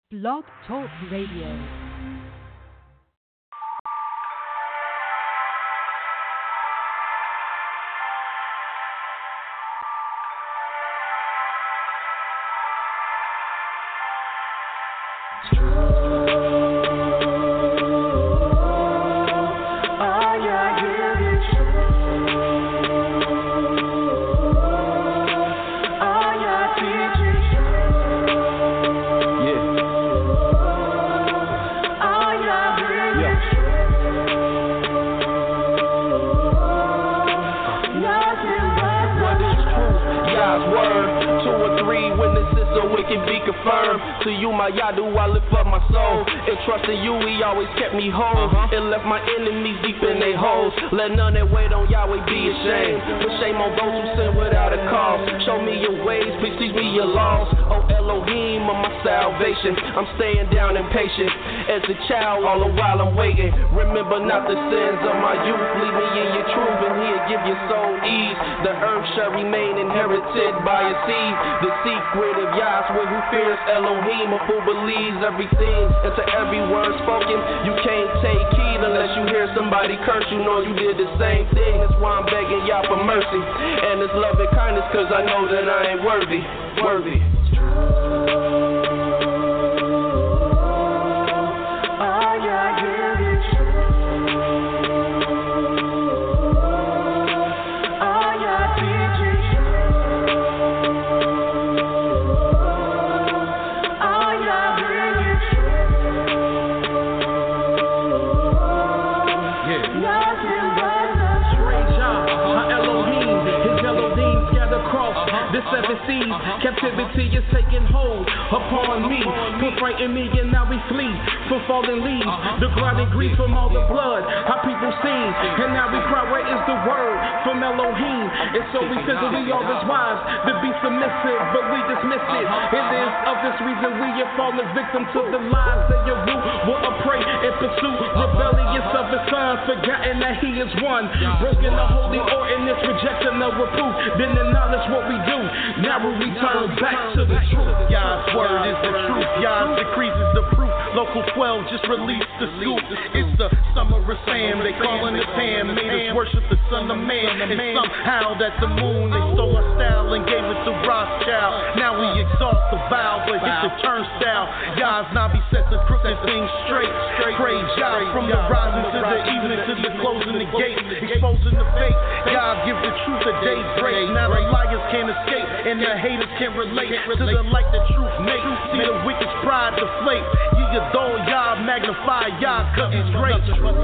Blog Talk Radio. To you, my Yadu, I lift up my soul. And trusting you, he always kept me whole. And left my enemies deep in their holes. Let none that wait on Yahweh be ashamed. Put shame on those who sin without a cause. Show me your ways, please teach me your laws. Oh Elohim of my salvation, I'm staying down and patient. As a child, all the while I'm waiting. Remember not the sins of my youth. Lead me in your truth, and he'll give your soul ease. The earth shall remain inherited by a seed. The secret of Yahweh who fears Elohim, a fool believes everything. And to every word spoken, you can't take heed unless you hear somebody curse. You know you did the same thing. That's why I'm begging Yah for mercy and His love and kindness, cause I know that I ain't worthy. Seven seas, captivity is taking hold upon me. Put fright in me and now we flee from fallen leaves. The grinding grief from all the blood our people seen. And now we cry, where is the word from Elohim? And so we figure we are His wives to be submissive, but we dismiss it. It is of this reason we have fallen victim to the lies that your root will prey and pursue. Rebellious of His Son, forgotten that He is one. Broken the holy ordinance, rejection of reproof. Then acknowledge what we do. Now we return back to the truth. Yah's word is the truth. Yah's decrees is the proof. Local 12 just released the scoop. It's the summer of Sam. They calling it Pam. Made us worship the Son of Man. And somehow that the moon, they stole our style and gave it to Rothschild. Now we exalt the vow, but hit the turnstile. Yah's Nabi set the crooked things straight. Praise Yah from the rising to the evening to the closing the gate. Exposing the fake. Yah give the truth a daybreak. Now the liars can't escape. And the haters can't relate to the light the truth makes. See the wicked's pride deflate. You adore Yah, magnify Yah, cause He's great.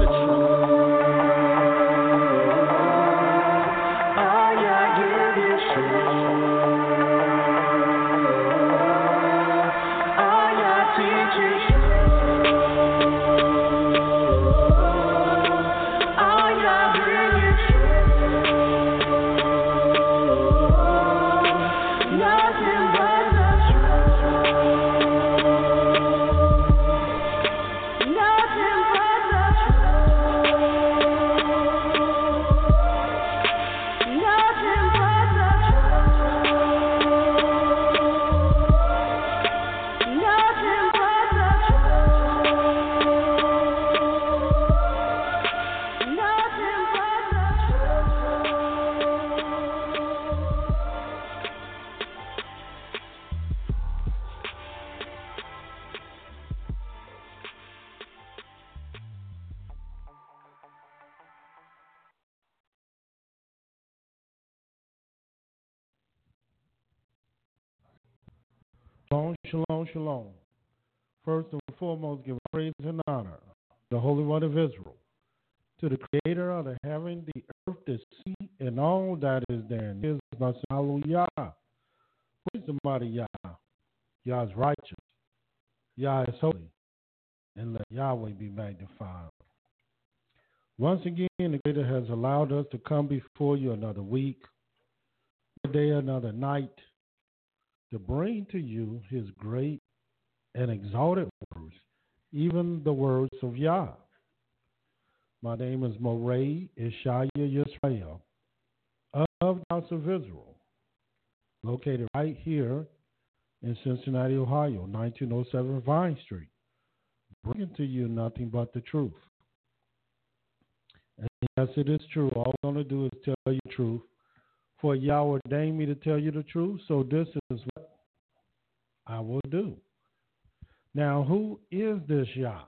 Shalom. First and foremost, give praise and honor to the Holy One of Israel, to the Creator of the heaven, the earth, the sea, and all that is therein. His Hallelujah. Praise the mighty Yah. Yah is righteous. Yah is holy. And let Yahweh be magnified. Once again, the Creator has allowed us to come before you another week, another day, another night, to bring to you His great and exalted words, even the words of Yah. My name is Moray Ishaya Yisrael of the House of Israel, located right here in Cincinnati, Ohio, 1907 Vine Street, bringing to you nothing but the truth. And yes, it is true. All I'm going to do is tell you the truth. For Yah ordained me to tell you the truth, so this is what I will do. Now, who is this Yah?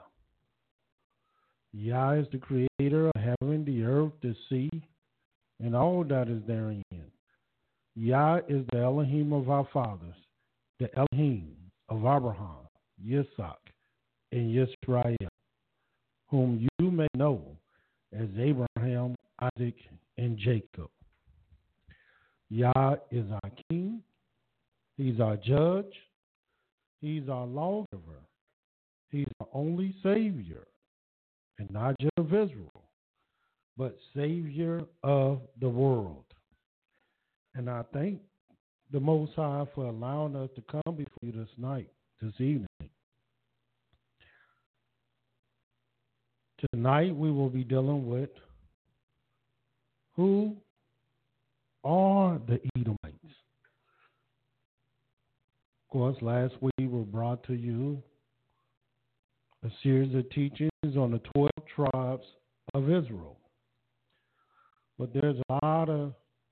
Yah is the creator of heaven, the earth, the sea, and all that is therein. Yah is the Elohim of our fathers, the Elohim of Abraham, Yitzhak, and Yisrael, whom you may know as Abraham, Isaac, and Jacob. Yah is our king. He's our judge. He's our lawgiver. He's our only Savior, and not just of Israel, but Savior of the world. And I thank the Most High for allowing us to come before you this evening. Tonight we will be dealing with who are the Edomites. Of course, last week we brought to you a series of teachings on the 12 tribes of Israel. But there's a lot of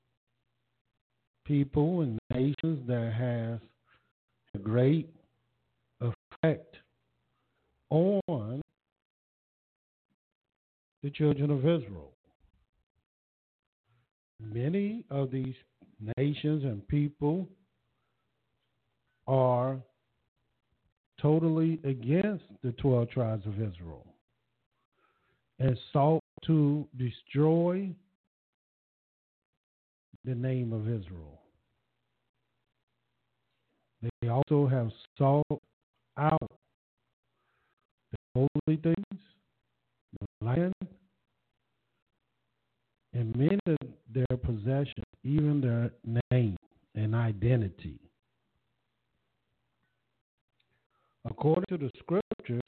people and nations that have a great effect on the children of Israel. Many of these nations and people are totally against the 12 tribes of Israel and sought to destroy the name of Israel. They also have sought out the holy things, the land, and many of their possessions, even their name and identity. According to the scriptures,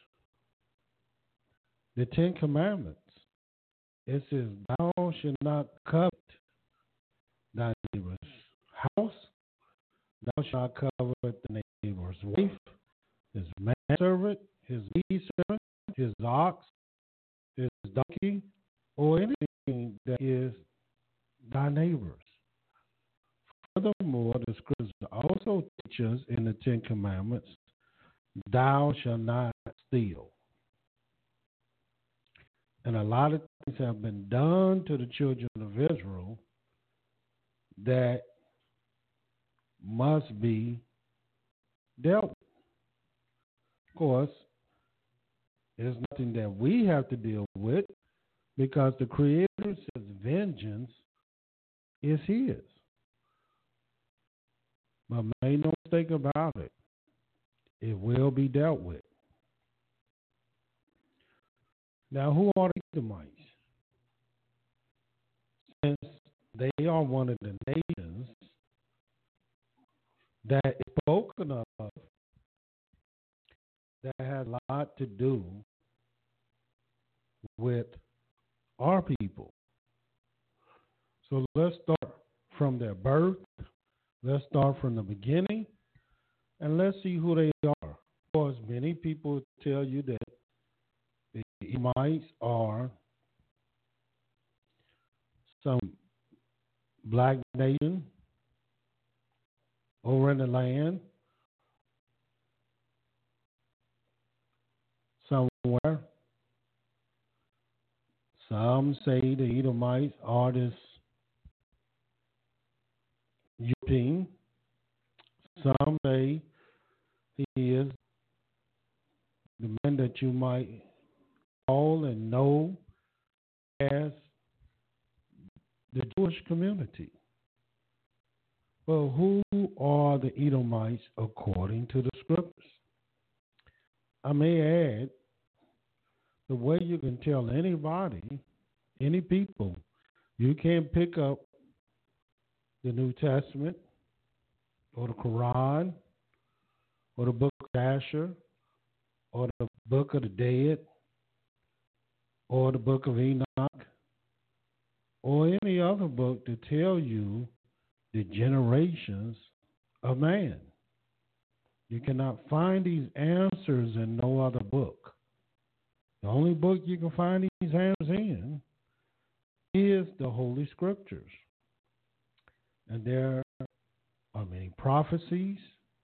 the Ten Commandments, it says, thou shalt not covet thy neighbor's house, thou shalt covet the neighbor's wife, his manservant, his maidservant, his ox, his donkey, or anything that is thy neighbor's. Furthermore, the scriptures also teach us in the Ten Commandments, thou shalt not steal. And a lot of things have been done to the children of Israel that must be dealt with. Of course, there's nothing that we have to deal with because the Creator says vengeance is His. But make no mistake about it, it will be dealt with. Now, who are the Edomites? Since they are one of the nations that is spoken of, that has a lot to do with our people. So let's start from their birth. Let's start from the beginning, and let's see who they are. Of course, many people tell you that the Edomites are some black nation over in the land somewhere. Some say the Edomites are this European. Some say he is the man that you might call and know as the Jewish community. Well, who are the Edomites according to the scriptures? I may add, the way you can tell anybody, any people, you can't pick up the New Testament or the Quran or the book of Asher or the book of the Dead or the book of Enoch or any other book to tell you the generations of man. You cannot find these answers in no other book. The only book you can find these answers in is the Holy Scriptures. And there are many prophecies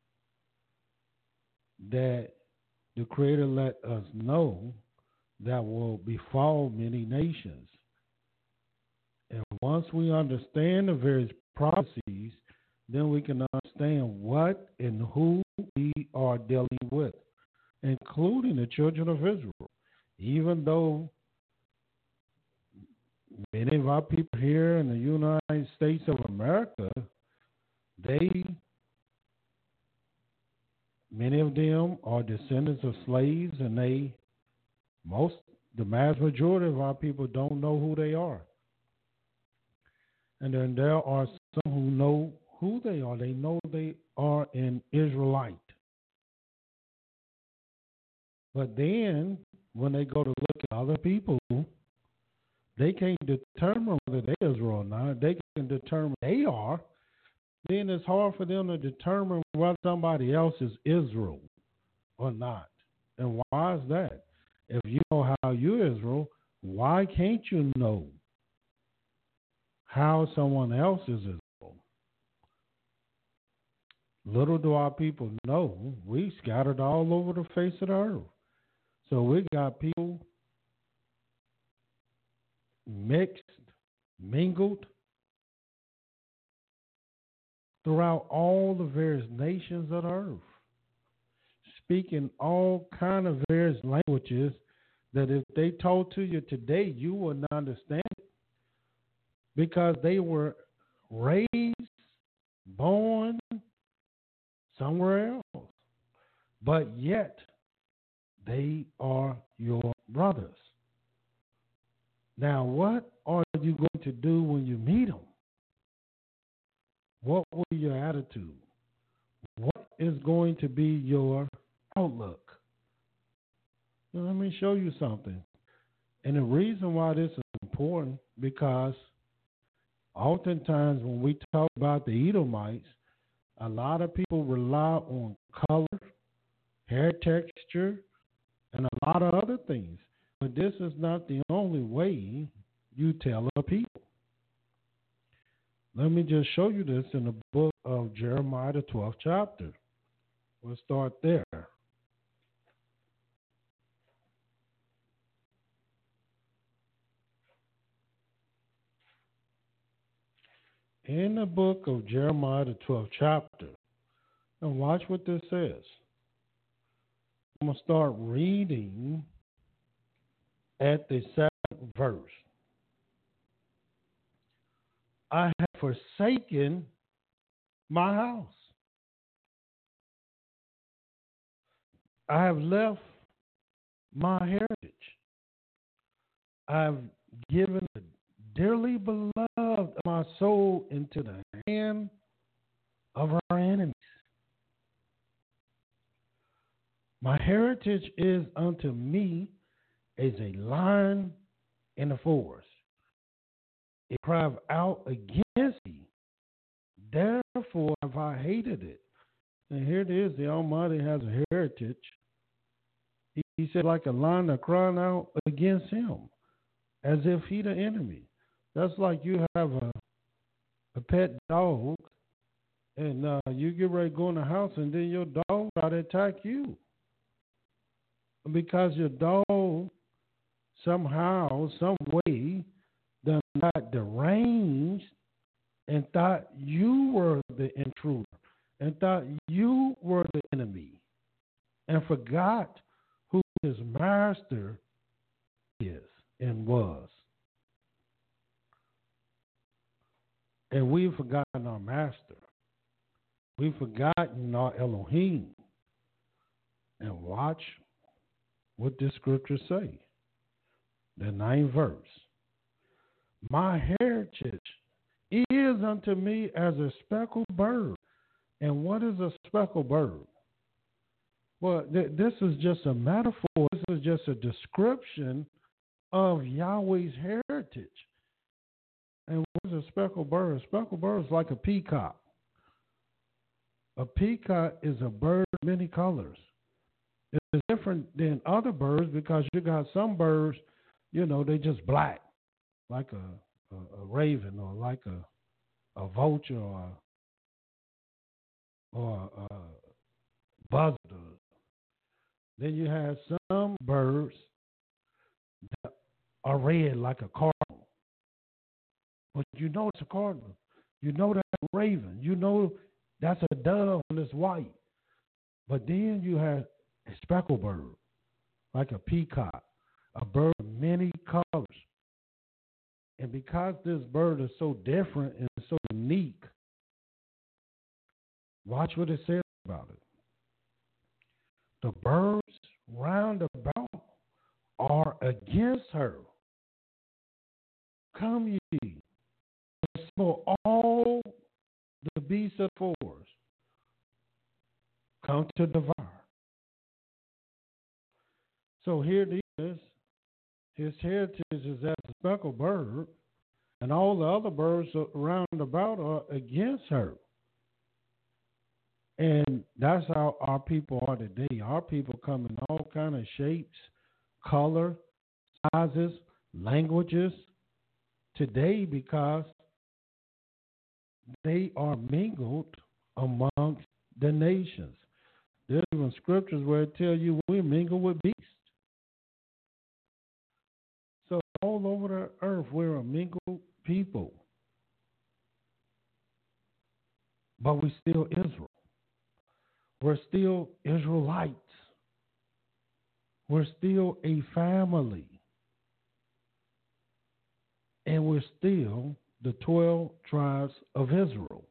that the Creator let us know that will befall many nations. And once we understand the various prophecies, then we can understand what and who we are dealing with, including the children of Israel. Even though many of our people here in the United States of America, many of them are descendants of slaves, and the mass majority of our people don't know who they are. And then there are some who know who they are. They know they are an Israelite. But then, when they go to look at other people, they can't determine whether they're Israel or not. They can determine they are. Then it's hard for them to determine whether somebody else is Israel or not. And why is that? If you know how you're Israel, why can't you know how someone else is Israel? Little do our people know, we scattered all over the face of the earth. So we got people mixed, mingled throughout all the various nations of the earth, speaking all kind of various languages that if they told to you today, you would not understand it, because they were raised, born somewhere else, but yet they are your brothers. Now, what are you going to do when you meet them? What will be your attitude? What is going to be your outlook? Now, let me show you something. And the reason why this is important, because oftentimes when we talk about the Edomites, a lot of people rely on color, hair texture, and a lot of other things. But this is not the only way you tell a people. Let me just show you this in the book of Jeremiah, the 12th chapter. We'll start there. In the book of Jeremiah, the 12th chapter, and watch what this says. I'm going to start reading at the 7th verse. I have forsaken my house. I have left my heritage. I've given the dearly beloved of my soul into the hand of our enemies. My heritage is unto me as a lion in the forest. It cried out against thee. Therefore have I hated it. And here it is, the Almighty has a heritage. He said, like a lion that crying out against him, as if he the enemy. That's like you have a pet dog, and you get ready to go in the house, and then your dog try to attack you. Because your dog somehow, some way, done got deranged and thought you were the intruder and thought you were the enemy and forgot who his master is and was. And we've forgotten our master. We've forgotten our Elohim. And watch what this scripture say. The 9th verse. My heritage is unto me as a speckled bird. And what is a speckled bird? Well, this is just a metaphor. This is just a description of Yahweh's heritage. And what is a speckled bird? A speckled bird is like a peacock. A peacock is a bird of many colors. It's different than other birds because you got some birds, they just black, like a raven or like a vulture or a buzzard. Then you have some birds that are red like a cardinal. But it's a cardinal. That's a raven. That's a dove when it's white. But then you have a speckled bird, like a peacock, a bird of many colors. And because this bird is so different and so unique, watch what it says about it. The birds round about are against her. Come ye, for all the beasts of the forest, come to devour. So here it is. His heritage is as a speckled bird, and all the other birds around about are against her. And that's how our people are today. Our people come in all kind of shapes, color, sizes, languages today because they are mingled amongst the nations. There's even scriptures where it tells you we mingle with beasts. So all over the earth, we're a mingled people. But we're still Israel. We're still Israelites. We're still a family. And we're still the 12 tribes of Israel.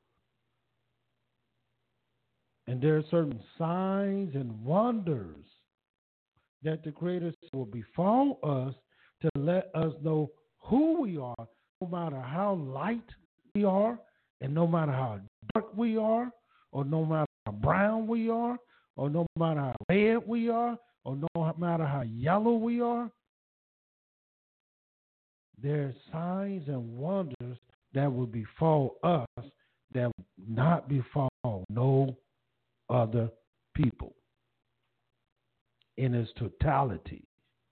And there are certain signs and wonders that the Creator will befall us to let us know who we are, no matter how light we are, and no matter how dark we are, or no matter how brown we are, or no matter how red we are, or no matter how yellow we are. There are signs and wonders that will befall us that will not befall no other people in its totality.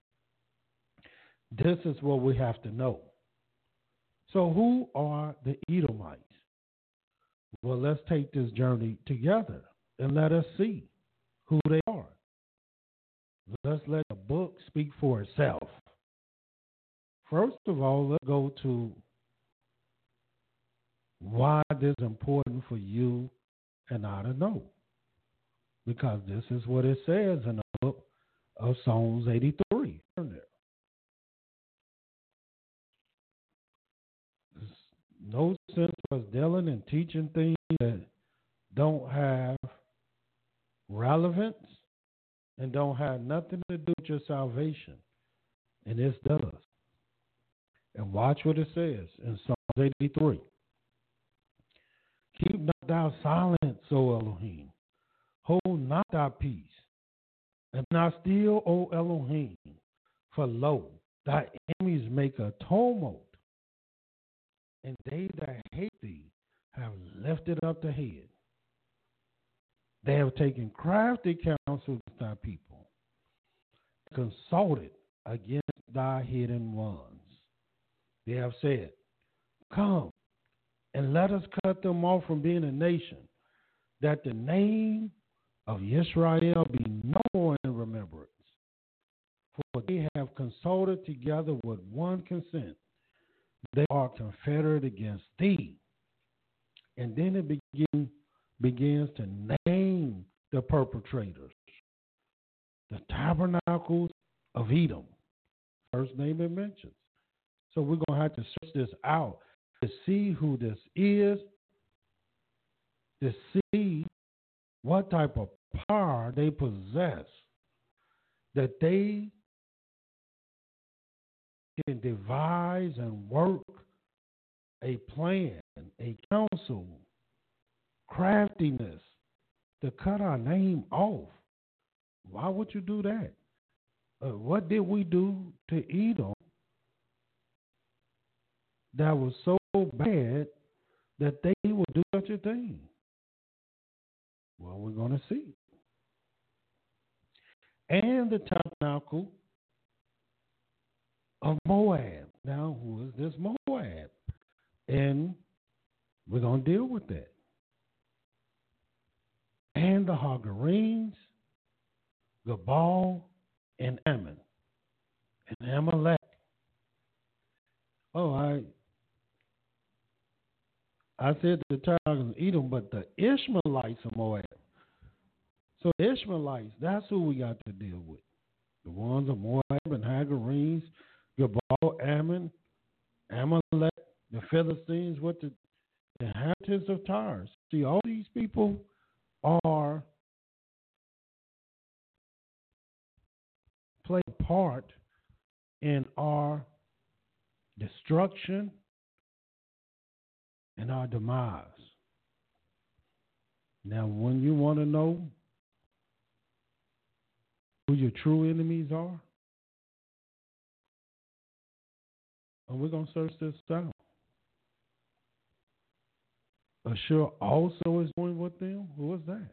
This is what we have to know. So who are the Edomites? Well, let's take this journey together and let us see who they are. Let's let the book speak for itself. First of all, let's go to why this is important for you and I to know. Because this is what it says in the book of Psalms 83. Turn there. There's no sense of us dealing and teaching things that don't have relevance and don't have nothing to do with your salvation. And this does. And watch what it says in Psalms 83. Keep not thou silence, O Elohim. Hold not thy peace. And not still, O Elohim. For lo, thy enemies make a tumult. And they that hate thee have lifted up the head. They have taken crafty counsel with thy people, consulted against thy hidden ones. They have said, come and let us cut them off from being a nation, that the name of Israel be no more in remembrance. For they have consulted together with one consent. They are confederate against thee. And then it begins to name the perpetrators. The tabernacles of Edom. First name it mentions. So we're going to have to search this out to see who this is, to see what type of power they possess, that they can devise and work a plan, a counsel, craftiness to cut our name off. Why would you do that? What did we do to Edom that was so bad that they would do such a thing? Well, we're going to see. And the tabernacle of Moab. Now, who is this Moab? And we're going to deal with that. And the Hagarenes, Gabal, and Ammon, and Amalek. Oh, I said the tabernacle of Edom, but the Ishmaelites of Moab. So the Ishmaelites, that's who we got to deal with. The ones of Moab and Hagarenes, Gabal, Ammon, Amalek, the Philistines with the inhabitants of Tyre. See, all these people are play a part in our destruction and our demise. Now, when you want to know who your true enemies are, and we're going to search this out. Ashur also is going with them. Who is that?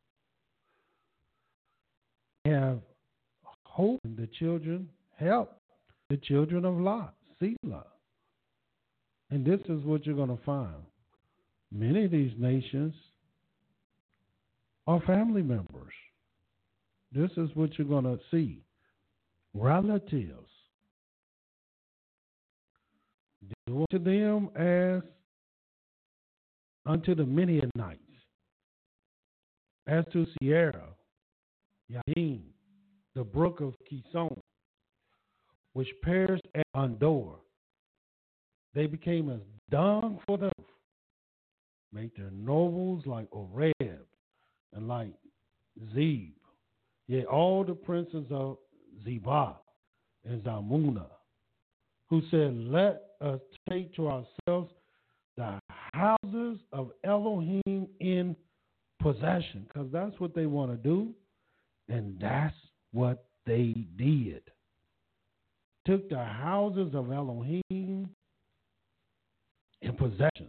Have hope in the children, help the children of Lot, Selah. And this is what you're going to find. Many of these nations are family members. This is what you're going to see. Relatives. Do unto them as unto the Midianites, as to Sierra, Yadim, the brook of Kison, which perished at Andor. They became as dung for the earth. Make their nobles like Oreb and like Zeb. Yet all the princes of Zebah and Zalmunna, who said, let us take to ourselves the houses of Elohim in possession, because that's what they want to do, and that's what they did. Took the houses of Elohim in possession.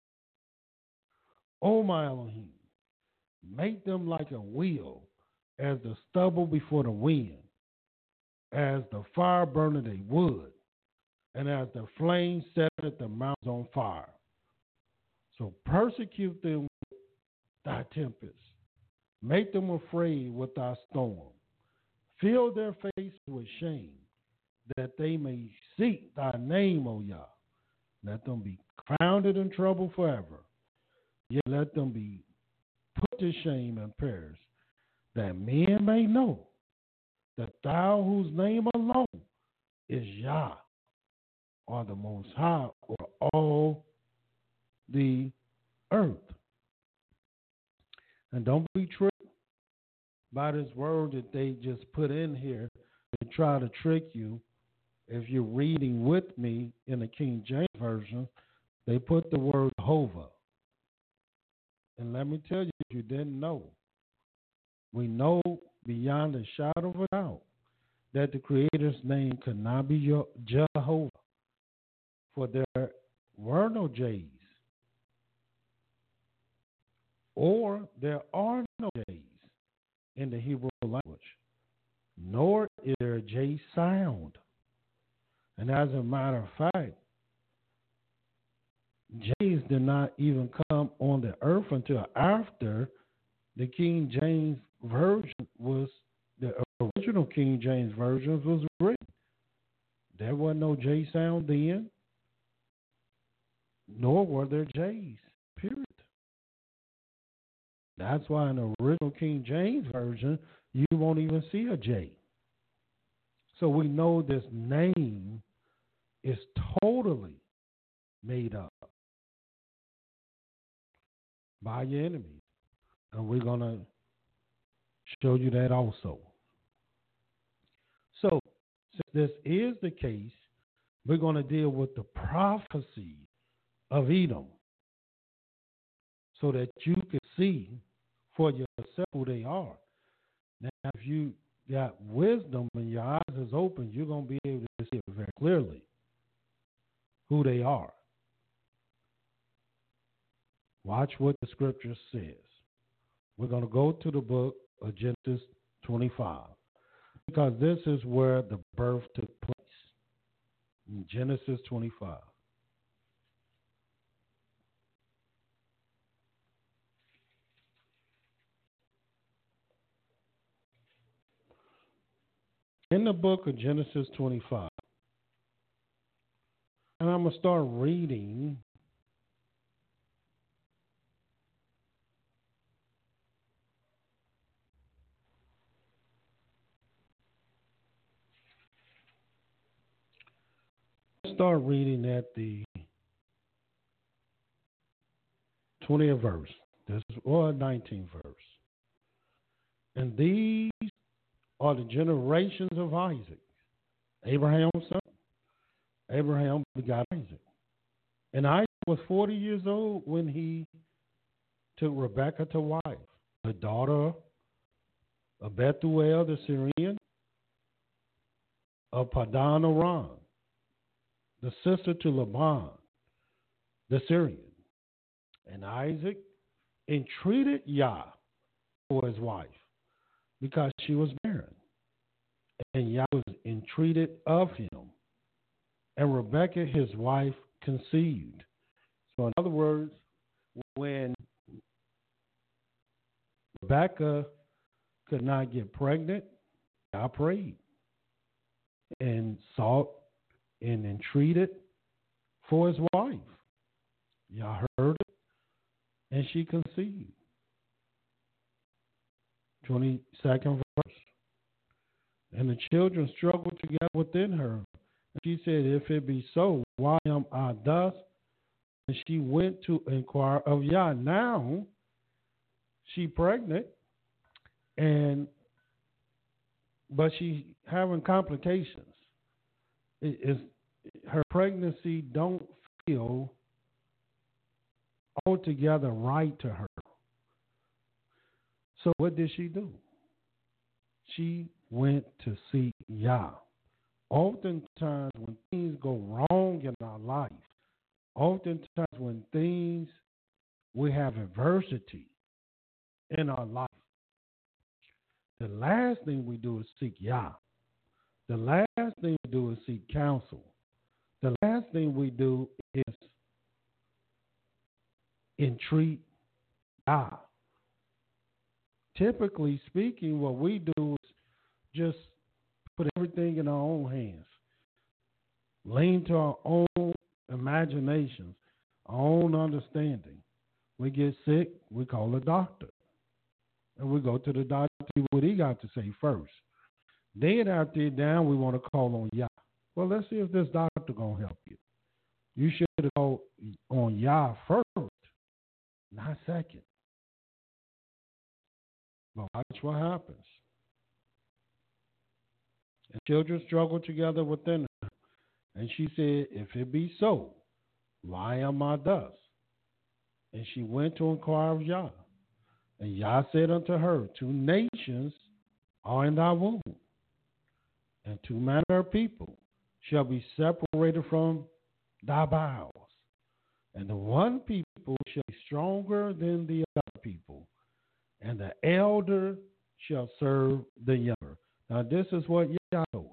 O my Elohim, make them like a wheel, as the stubble before the wind, as the fire burneth a wood, and as the flame setteth the mountains on fire. So persecute them with thy tempest. Make them afraid with thy storm. Fill their faces with shame, that they may seek thy name, O Yah. Let them be crowned in trouble forever. Yet let them be put to shame and perish, that men may know that thou whose name alone is Yah, are the most high over all the earth. And don't be tricked by this word that they just put in here to try to trick you. If you're reading with me in the King James Version, they put the word Jehovah. And let me tell you, if you didn't know, we know beyond a shadow of a doubt that the Creator's name could not be Jehovah, for there were no J's, or there are no J's in the Hebrew language, nor is there a J sound. And as a matter of fact, J's did not even come on the earth until after the King James Version was, the original King James Version was written. There was no J sound then, nor were there J's, period. That's why in the original King James Version, you won't even see a J. So we know this name is totally made up by your enemies. And we're going to show you that also. So, since this is the case, we're going to deal with the prophecy of Edom so that you can see for yourself who they are. Now, if you got wisdom and your eyes is open, you're going to be able to see it very clearly who they are. Watch what the scripture says. We're going to go to the book of Genesis 25 because this is where the birth took place. In Genesis 25. In the book of Genesis 25, and I'm going to start reading at the 20th verse, or 19th verse. And these are the generations of Isaac, Abraham's son. Abraham begot Isaac. And Isaac was 40 years old when he took Rebekah to wife, the daughter of Bethuel the Syrian, of Padan Aram, the sister to Laban the Syrian. And Isaac entreated Yah for his wife because she was barren. And Yah was entreated of him. And Rebekah, his wife, conceived. So in other words, when Rebekah could not get pregnant, Yah prayed and sought and entreated for his wife. Yah heard it, and she conceived. 22nd verse. And the children struggled together within her. And she said, if it be so, why am I thus? And she went to inquire of Yah. Now, she pregnant, but she having complications. Her pregnancy don't feel altogether right to her. So what did she do? She went to seek Yah. Oftentimes when things go wrong in our life, oftentimes when we have adversity in our life, the last thing we do is seek Yah. The last thing we do is seek counsel. The last thing we do is entreat Yah. Typically speaking, what we do is just put everything in our own hands. Lean to our own imaginations, our own understanding. We get sick, we call a doctor. And we go to the doctor to see what he got to say first. Then after you're down, we want to call on Yah. Well, let's see if this doctor going to help you. You should have called on Yah first, not second. But watch what happens. And children struggled together within her. And she said, if it be so, why am I thus? And she went to inquire of Yah. And Yah said unto her, 2 nations are in thy womb, and 2 manner of people shall be separated from thy bowels. And the one people shall be stronger than the other people, and the elder shall serve the younger. Now this is what Yah told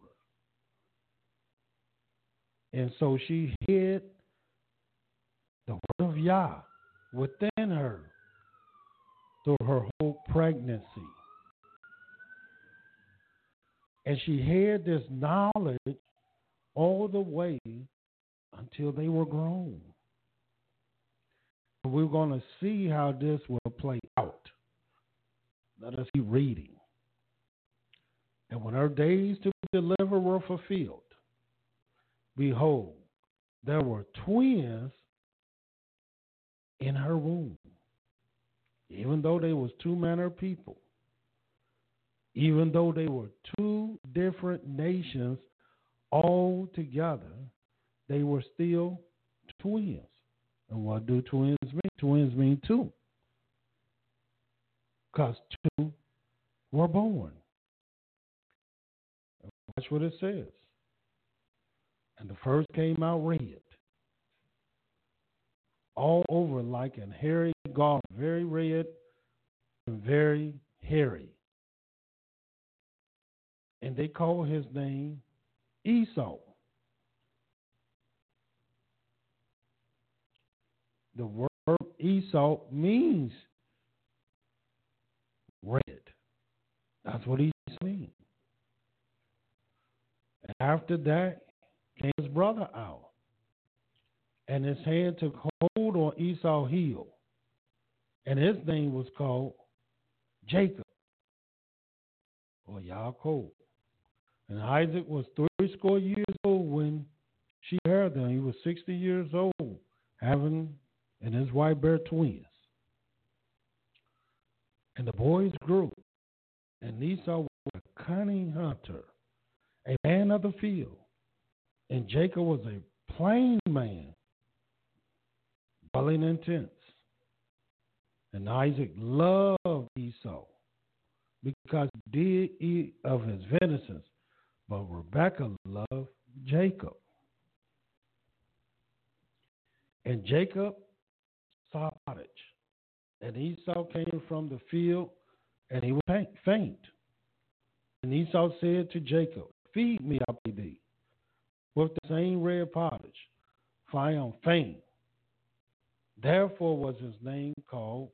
her. And so she hid the word of Yah within her through her whole pregnancy. And she had this knowledge all the way until they were grown. We're going to see how this will play out. Let us keep reading. And when her days to deliver were fulfilled, behold, there were twins in her womb. Even though they was 2 manner of people, even though they were 2 different nations all together, they were still twins. And what do twins mean? Twins mean 2. Because 2 were born. And watch what it says. And the first came out red, all over like an hairy garment, very red, and very hairy. And they call his name Esau. The word Esau means red. That's what he means. After that came his brother out, and his hand took hold on Esau's heel, and his name was called Jacob, or Yaakov. And Isaac was 30 years old when she had them. He was 60 years old, and his wife bare twins. And the boys grew, and Esau was a cunning hunter, a man of the field, and Jacob was a plain man, dwelling in tents. And Isaac loved Esau because he did eat of his venison, but Rebekah loved Jacob. And Jacob saw pottage, and Esau came from the field, and he was faint. And Esau said to Jacob, feed me, I pray thee, with the same red pottage, for I am faint. Therefore was his name called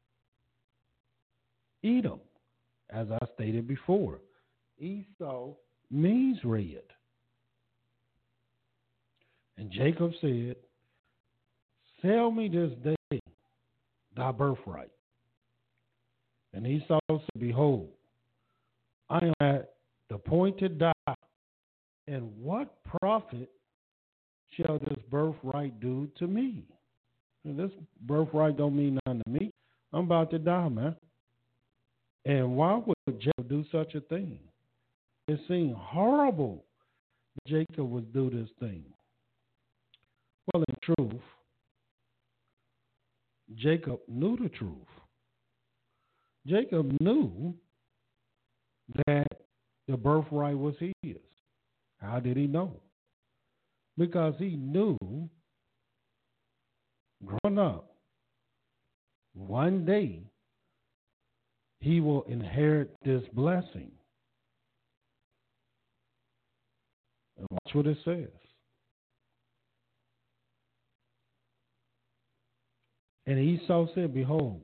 Edom, as I stated before. Esau means red. And Jacob said, sell me this day thy birthright. And Esau said, behold, I am at the point to die, and what profit shall this birthright do to me? And this birthright don't mean nothing to me. I'm about to die, man. And why would Jacob do such a thing? It seemed horrible that Jacob would do this thing. Well, in truth, Jacob knew the truth. Jacob knew that the birthright was his. How did he know? Because he knew, growing up, one day he will inherit this blessing. And watch what it says. And Esau said, behold,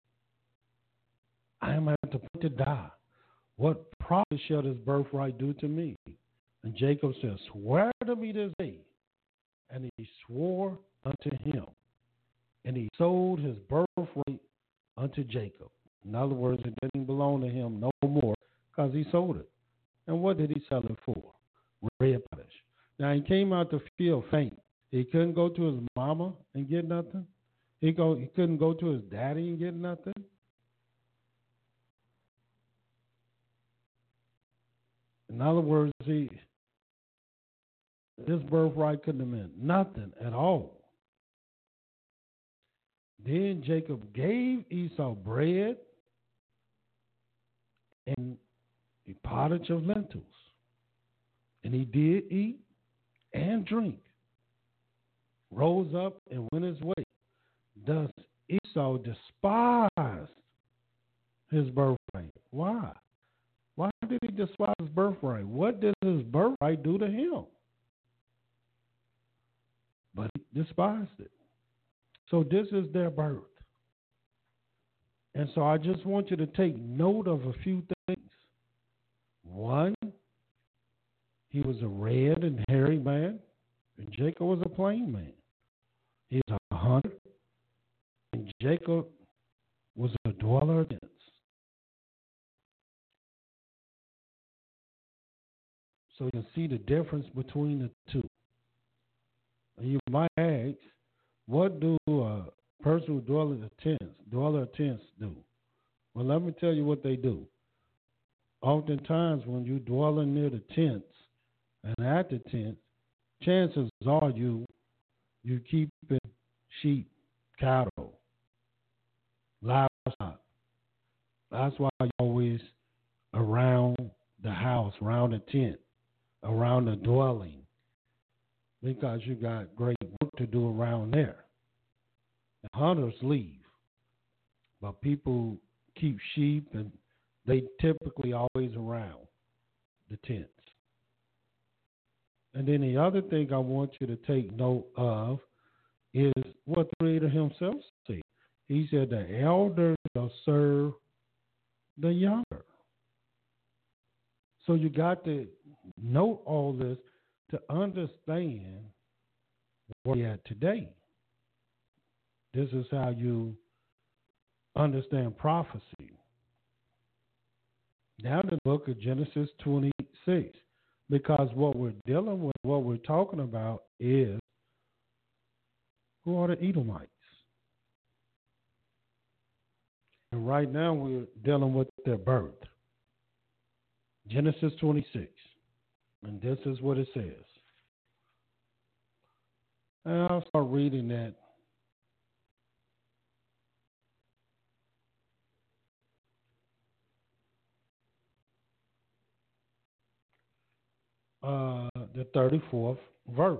I am at the point to die. What profit shall this birthright do to me? And Jacob said, swear to me this day. And he swore unto him. And he sold his birthright unto Jacob. In other words, it didn't belong to him no more because he sold it. And what did he sell it for? Red pottage. Now, he came out the field faint. He couldn't go to his mama and get nothing. He couldn't go to his daddy and get nothing. In other words, this birthright couldn't have meant nothing at all. Then Jacob gave Esau bread and a pottage of lentils. And he did eat and drink, rose up and went his way. Thus Esau despised his birthright. Why? Why did he despise his birthright? What did his birthright do to him? But he despised it. So this is their birth. And so I just want you to take note of a few things. One, he was a red and hairy man, and Jacob was a plain man. He was a hunter, and Jacob was a dweller of tents. So you can see the difference between the two. And you might ask, what do a person who dweller of tents do? Well, let me tell you what they do. Oftentimes when you dwell near the tents and at the tent, chances are you keep sheep, cattle, livestock. That's why you're always around the house, around the tent, around the dwelling, because you got great work to do around there. The hunters leave, but people keep sheep, and they typically always around the tents. And then the other thing I want you to take note of is what the Creator himself said. He said the elder shall serve the younger. So you got to note all this to understand where you're at today. This is how you understand prophecy. Now the book of Genesis 26, because what we're dealing with, what we're talking about is who are the Edomites. And right now we're dealing with their birth. Genesis 26. And this is what it says. And I'll start reading that. The 34th verse.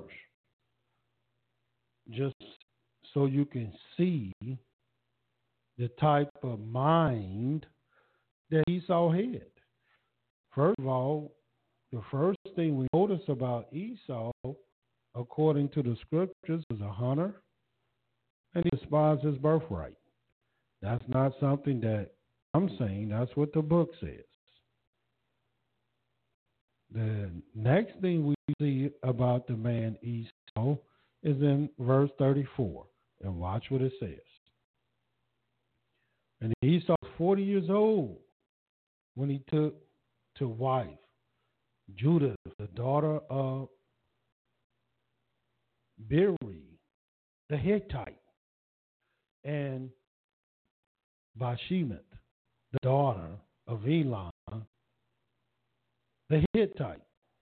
Just so you can see the type of mind that Esau had. First of all, the first thing we notice about Esau, according to the scriptures, is a hunter, and he despised his birthright. That's not something that I'm saying. That's what the book says. The next thing we see about the man Esau is in verse 34. And watch what it says. And Esau was 40 years old when he took to wife Judith, the daughter of Beeri, the Hittite, and Bashemath, the daughter of Elon, the Hittite,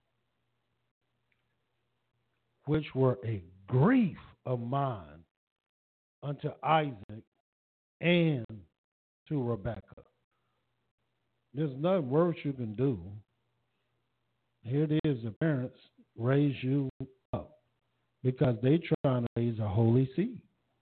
which were a grief of mine unto Isaac and to Rebekah. There's nothing worse you can do. Here it is, the parents raise you up because they trying to raise a holy seed.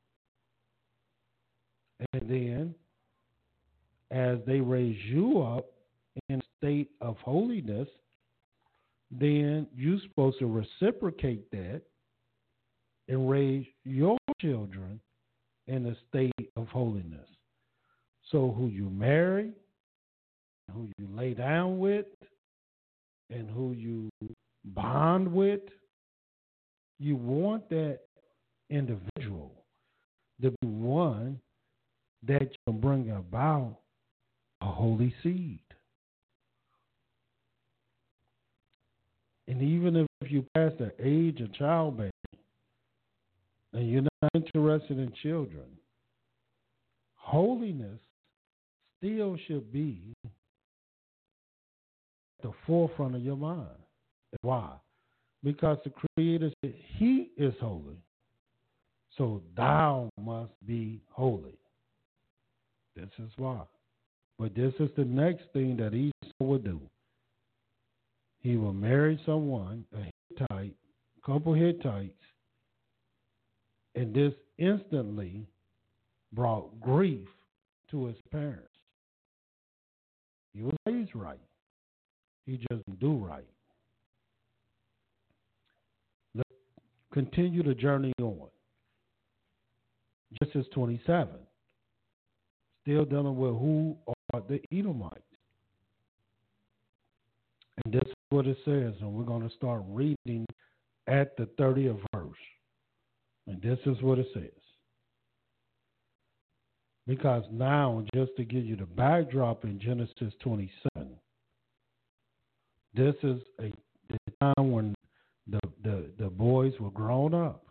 And then as they raise you up in a state of holiness, then you're supposed to reciprocate that and raise your children in a state of holiness. So who you marry, who you lay down with, and who you bond with, you want that individual to be one that can bring about a holy seed. And even if you pass the age of childbearing and you're not interested in children, holiness still should be at the forefront of your mind. Why? Because the Creator said He is holy. So thou must be holy. This is why. But this is the next thing that Esau will do. He will marry someone, a Hittite, a couple Hittites, and this instantly brought grief to his parents. He was raised right. He just didn't do right. Let's continue the journey on. Genesis 27. Still dealing with who are the Edomites. And this is what it says, and we're going to start reading at the 30th verse. And this is what it says. Because now, just to give you the backdrop in Genesis 27, this is the time when the boys were grown up.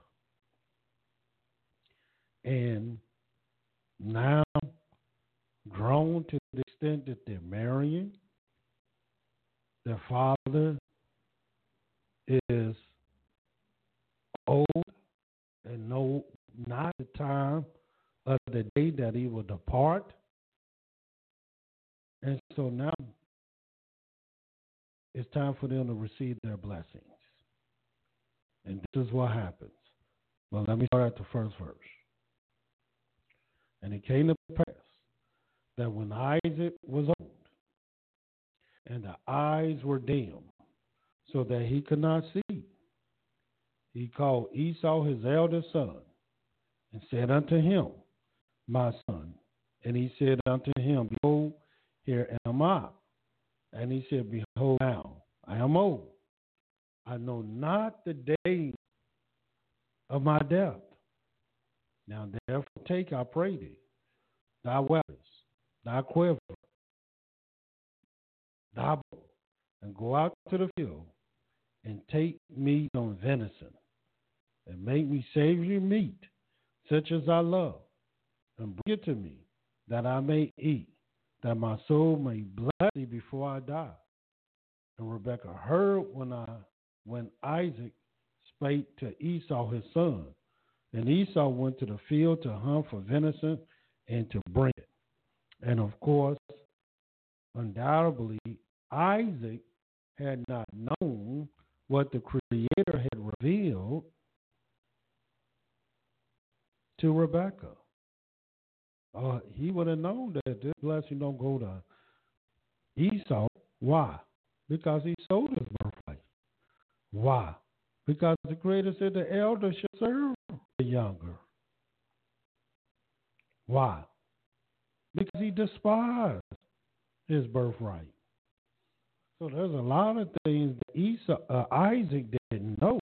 And now, grown to the extent that they're marrying, their father is old and not the time of the day that he will depart. And so now it's time for them to receive their blessings. And this is what happens. Well, let me start at the first verse. And it came to pass that when Isaac was old, and the eyes were dim, so that he could not see, he called Esau his eldest son, and said unto him, My son. And he said unto him, Behold, here am I. And he said, Behold, now I am old. I know not the day of my death. Now therefore take, I pray thee, thy weapons, thy quiver, thy bow, and go out to the field, and take me some venison, and make me savory meat, such as I love, and bring it to me, that I may eat, that my soul may bless thee before I die. And Rebekah heard when Isaac spake to Esau his son. And Esau went to the field to hunt for venison and to bring it. And of course, undoubtedly, Isaac had not known what the Creator had revealed to Rebekah. He would have known that this blessing don't go to Esau. Why? Because he sold his birthright. Why? Because the Creator said the elder should serve the younger. Why? Because he despised his birthright. So there's a lot of things that Isaac didn't know.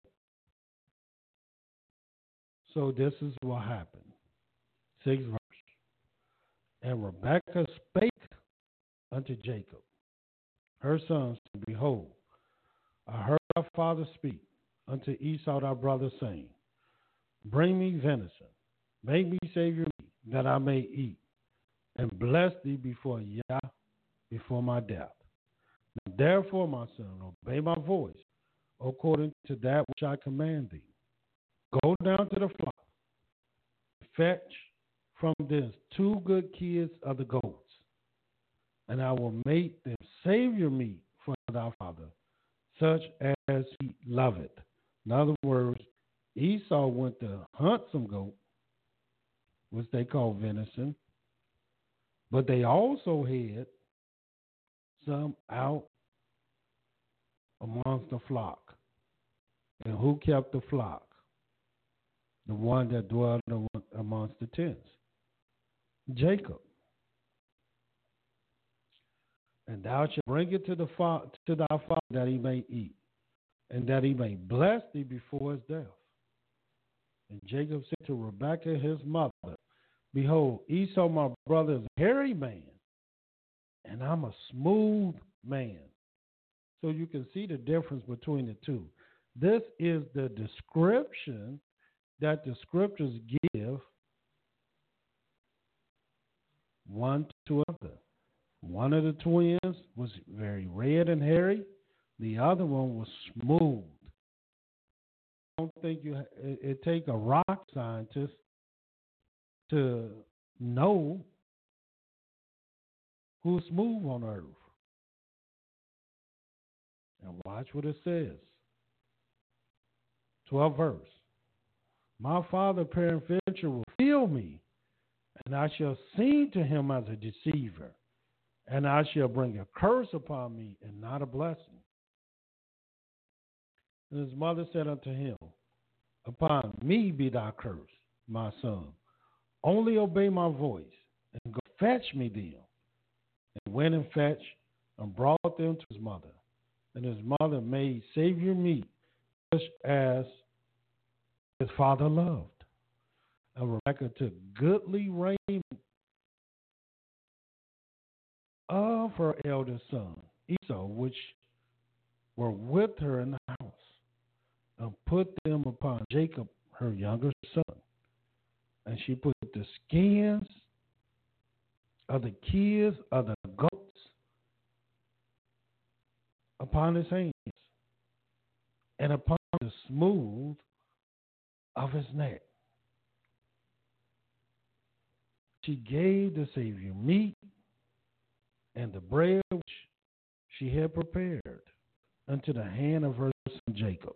So this is what happened. 6th verse. And Rebekah spake unto Jacob, her son, saying, Behold, I heard thy father speak unto Esau thy brother, saying, Bring me venison, make me savory meat, that I may eat, and bless thee before my death. Now, therefore, my son, obey my voice, according to that which I command thee. Go down to the flock, fetch from this 2 good kids of the goats, and I will make them savory meat for thy father, such as he loveth. In other words, Esau went to hunt some goat, which they call venison, but they also had some out amongst the flock. And who kept the flock? The one that dwelled amongst the tents. Jacob. And thou shalt bring it to thy father that he may eat, and that he may bless thee before his death. And Jacob said to Rebekah his mother, Behold, Esau my brother is a hairy man, and I'm a smooth man. So you can see the difference between the two. This is the description that the scriptures give one to another. One of the twins was very red and hairy. The other one was smooth. I don't think it take a rock scientist to know who's smooth on earth. And watch what it says. 12th verse. My father peradventure will feel me, and I shall seem to him as a deceiver, and I shall bring a curse upon me and not a blessing. And his mother said unto him, Upon me be thy curse, my son. Only obey my voice, and go fetch me them. And went and fetched, and brought them to his mother. And his mother made savory meat, such as his father loved. And Rebekah took goodly raiment of her eldest son, Esau, which were with her in the house, and put them upon Jacob, her younger son. And she put the skins of the kids of the goats upon his hands, and upon the smooth of his neck. She gave the Savior meat and the bread which she had prepared unto the hand of her son Jacob.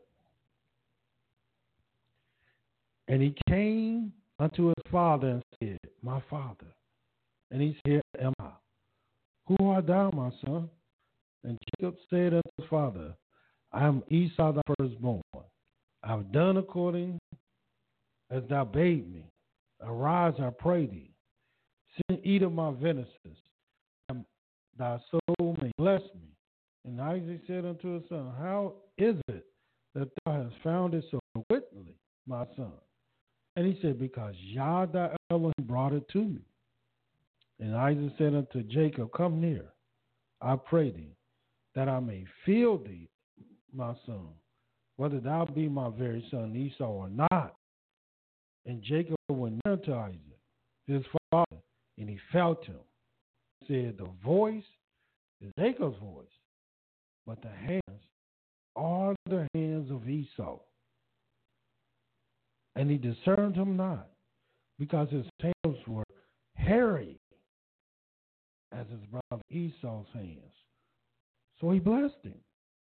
And he came unto his father and said, My father. And he said, Here am I. Who art thou, my son? And Jacob said unto his father, I am Esau thy firstborn. I have done according as thou bade me. Arise, I pray thee. Send, eat of my venison, and thy soul may bless me. And Isaac said unto his son, How is it that thou hast found it so wittingly, my son? And he said, Because Yah thy Elohim brought it to me. And Isaac said unto Jacob, Come near, I pray thee, that I may feel thee, my son, whether thou be my very son Esau or not. And Jacob went near to Isaac, his father, and he felt him. He said, The voice is Jacob's voice, but the hands are the hands of Esau. And he discerned him not, because his hands were hairy as his brother Esau's hands. So he blessed him.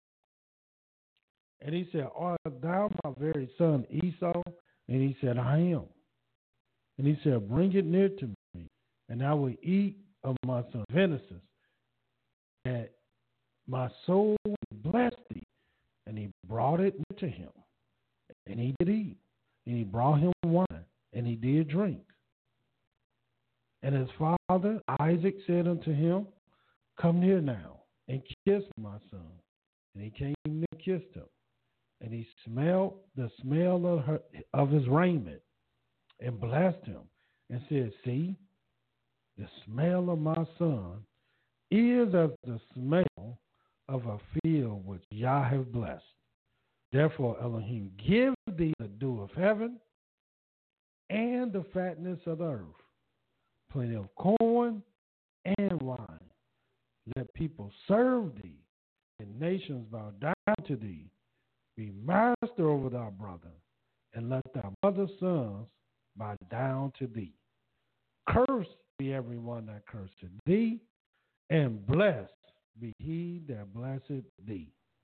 And he said, Art thou my very son Esau? And he said, I am. And he said, Bring it near to me, and I will eat of my son's venison, that my soul bless thee. And he brought it near to him, and he did eat. And he brought him wine, and he did drink. And his father Isaac said unto him, Come near now, and kiss my son. And he came near and kissed him. And he smelled the smell of his raiment, and blessed him, and said, See, the smell of my son is as the smell of a field which Yah hath blessed. Therefore Elohim give thee the dew of heaven and the fatness of the earth, plenty of corn and wine. Let people serve thee, and nations bow down to thee. Be master over thy brother, and let thy mother's sons bow down to thee. Cursed be everyone that curseth thee, and blessed be he that blesseth thee.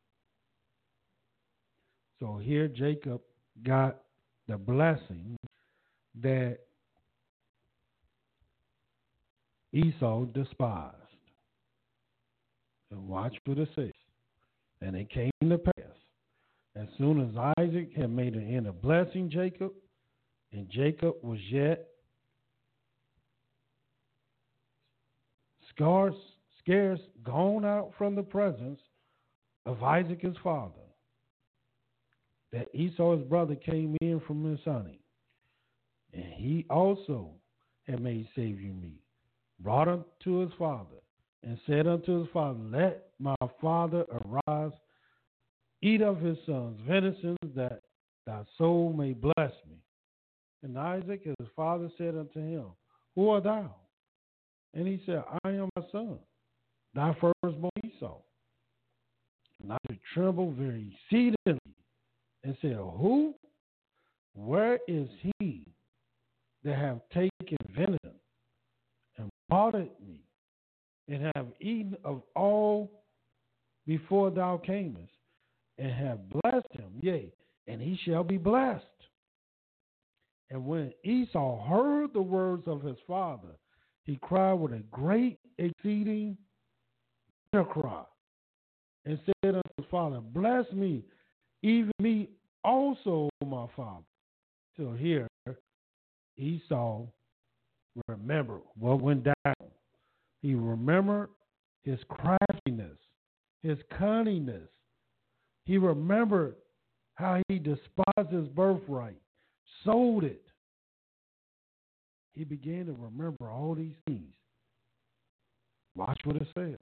So here Jacob got the blessing that Esau despised. And watch what it says. And it came to pass, as soon as Isaac had made an end of blessing Jacob, and Jacob was yet scarce gone out from the presence of Isaac his father, that Esau his brother came in from his hunting, and he also had made savoury meat, brought him to his father, and said unto his father, Let my father arise, eat of his son's venison, that thy soul may bless me. And Isaac his father said unto him, Who art thou? And he said, I am my son, thy firstborn Esau. And Isaac trembled very exceedingly, and said, Who? Where is he that have taken venison, and brought it me, and have eaten of all before thou camest, and have blessed him? Yea, and he shall be blessed. And when Esau heard the words of his father, he cried with a great exceeding bitter cry, and said unto his father, Bless me, even me also, my father. So here, Esau remembered what went down. He remembered his craftiness, his cunningness. He remembered how he despised his birthright, sold it. He began to remember all these things. Watch what it says.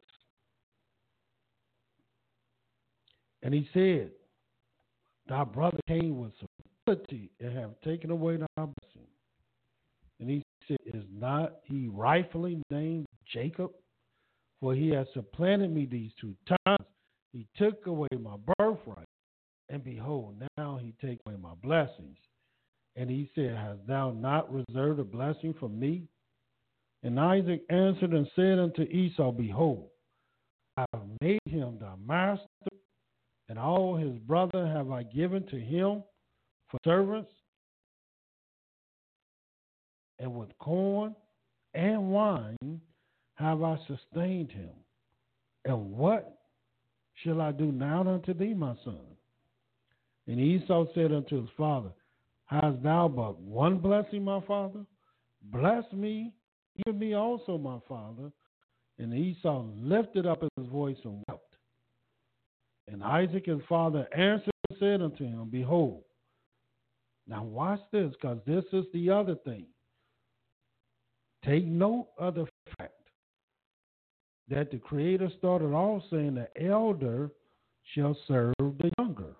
And he said, Thy brother came with civility and have taken away thy blessing. And he said, Is not he rightfully named Jacob? For he has supplanted me these 2 times. He took away my birthright, and behold, now he take away my blessings. And he said, Hast thou not reserved a blessing for me? And Isaac answered and said unto Esau, Behold, I have made him thy master, and all his brother have I given to him for servants, and with corn and wine have I sustained him. And what shall I do now unto thee, my son? And Esau said unto his father, hast thou but one blessing, my father? Bless me, even me also, my father. And Esau lifted up his voice and wept. And Isaac his father answered and said unto him, behold. Now watch this, because this is the other thing. Take note of the fact that the Creator started off saying the elder shall serve the younger.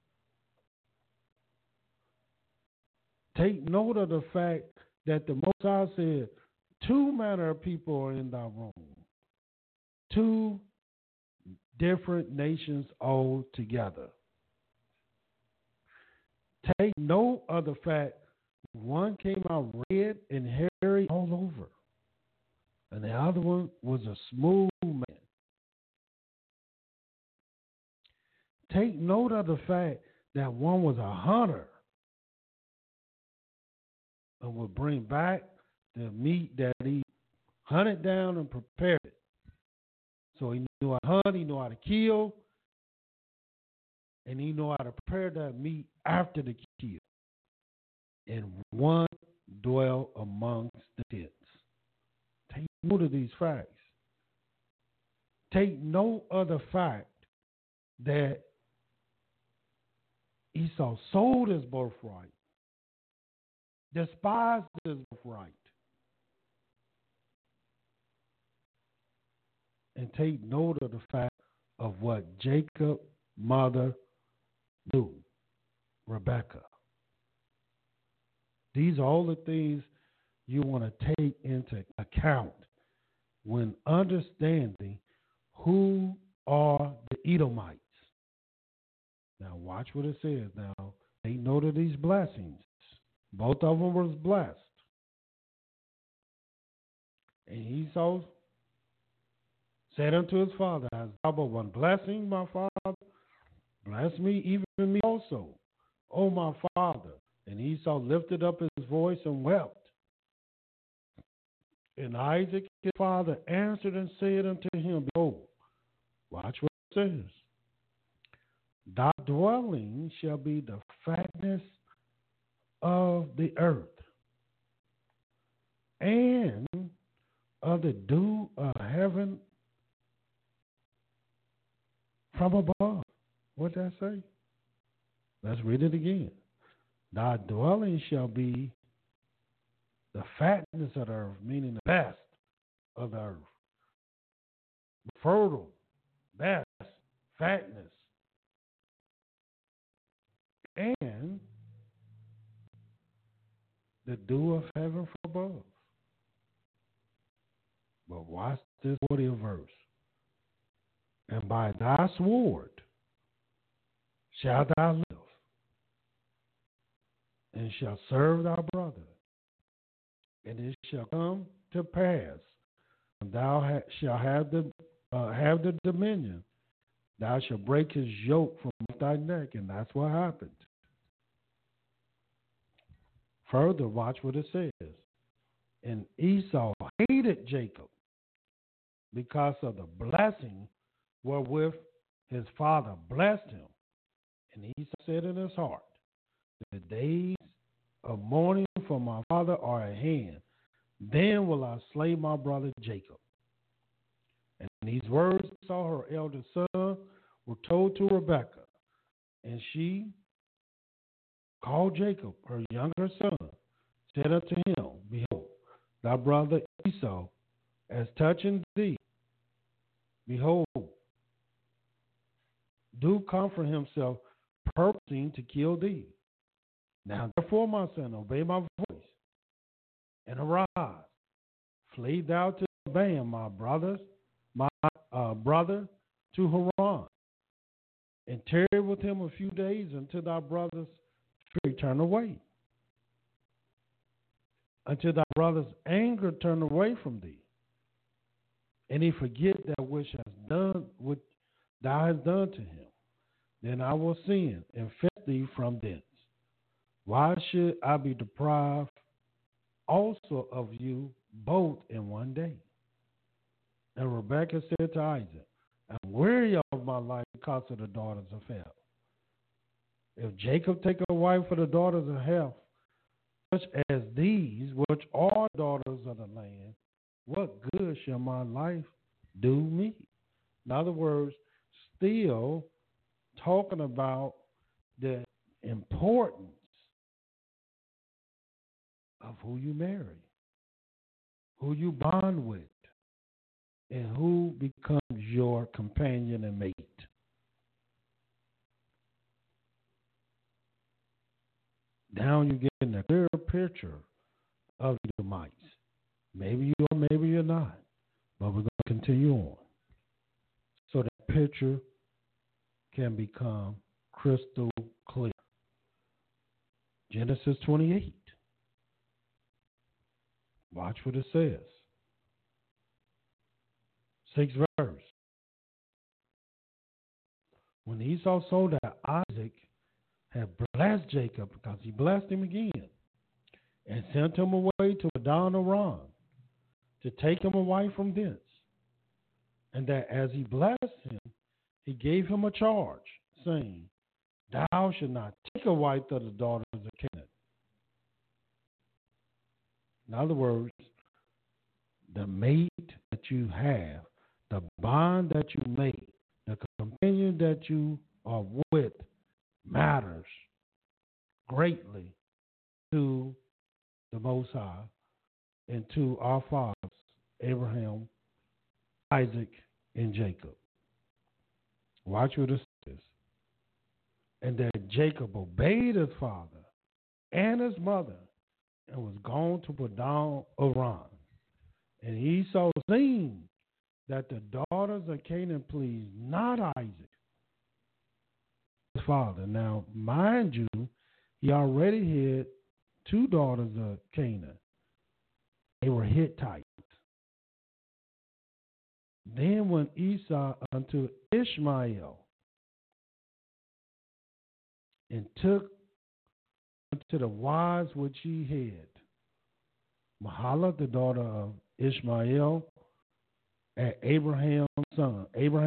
Take note of the fact that the Most High said, two manner of people are in thy room. Two different nations all together. Take note of the fact one came out red and hairy all over, and the other one was a smooth man. Take note of the fact that one was a hunter and would bring back the meat that he hunted down and prepared it. So he knew how to hunt, he knew how to kill, and he knew how to prepare that meat after the kill. And one dwell amongst the tents. Take note of these facts. Take note of the fact that Esau sold his birthright, despised his birthright. And take note of the fact of what Jacob's mother knew, Rebekah. These are all the things you want to take into account when understanding who are the Edomites. Now watch what it says. Now take note of these blessings. Both of them was blessed. And Esau said unto his father, hast thou but one blessing, my father? Bless me, even me also, O my father. And Esau lifted up his voice and wept. And Isaac his father answered and said unto him, behold, watch what it says. Thy dwelling shall be the fatness of the earth, and of the dew of heaven from above. What did that say? Let's read it again. Thy dwelling shall be the fatness of the earth, meaning the best of the earth. Fertile, best, fatness. And the dew of heaven from above. But watch this 40th verse. And by thy sword shalt thou live, and shall serve thy brother. And it shall come to pass, when thou shalt have the dominion, thou shalt break his yoke from thy neck. And that's what happened. Further, watch what it says. And Esau hated Jacob because of the blessing wherewith his father blessed him. And Esau said in his heart, the days of mourning for my father are at hand. Then will I slay my brother Jacob. And these words Esau, her eldest son, were told to Rebekah. And she called Jacob, her younger son, said unto him, behold, thy brother Esau, as touching thee, behold, do comfort himself, purposing to kill thee. Now therefore, my son, obey my voice, and arise, flee thou to the band, my brother to Haran, and tarry with him a few days until thy brother's fury turn away, until thy brother's anger turn away from thee, and he forget that which thou hast done to him. Then I will send and fetch thee from thence. Why should I be deprived also of you, both in one day. And Rebekah said to Isaac, I'm weary of my life because of the daughters of Heth. If Jacob take a wife for the daughters of Heth, such as these, which are daughters of the land, what good shall my life do me? In other words, still talking about the importance of who you marry, who you bond with, and who becomes your companion and mate. Now you're getting a clear picture of the mites. Maybe you are, maybe you're not. But we're going to continue on. So that picture can become crystal clear. Genesis 28. Watch what it says. 6th verse. When Esau saw that Isaac had blessed Jacob, because he blessed him again, and sent him away to Padan Aram to take him away from thence, and that as he blessed him, he gave him a charge, saying, Thou shalt not take a wife of the daughters of Canaan. In other words, the mate that you have, the bond that you make, the companion that you are with matters greatly to the Most High and to our fathers, Abraham, Isaac, and Jacob. Watch what it says. And that Jacob obeyed his father and his mother and was gone to Padan Aram. And Esau seen that the daughters of Canaan pleased not Isaac, his father. Now, mind you, he already had 2 daughters of Canaan. They were Hittites. Then when Esau unto Ishmael and took unto the wives which he had, Mahalath, the daughter of Ishmael, and Abraham's son,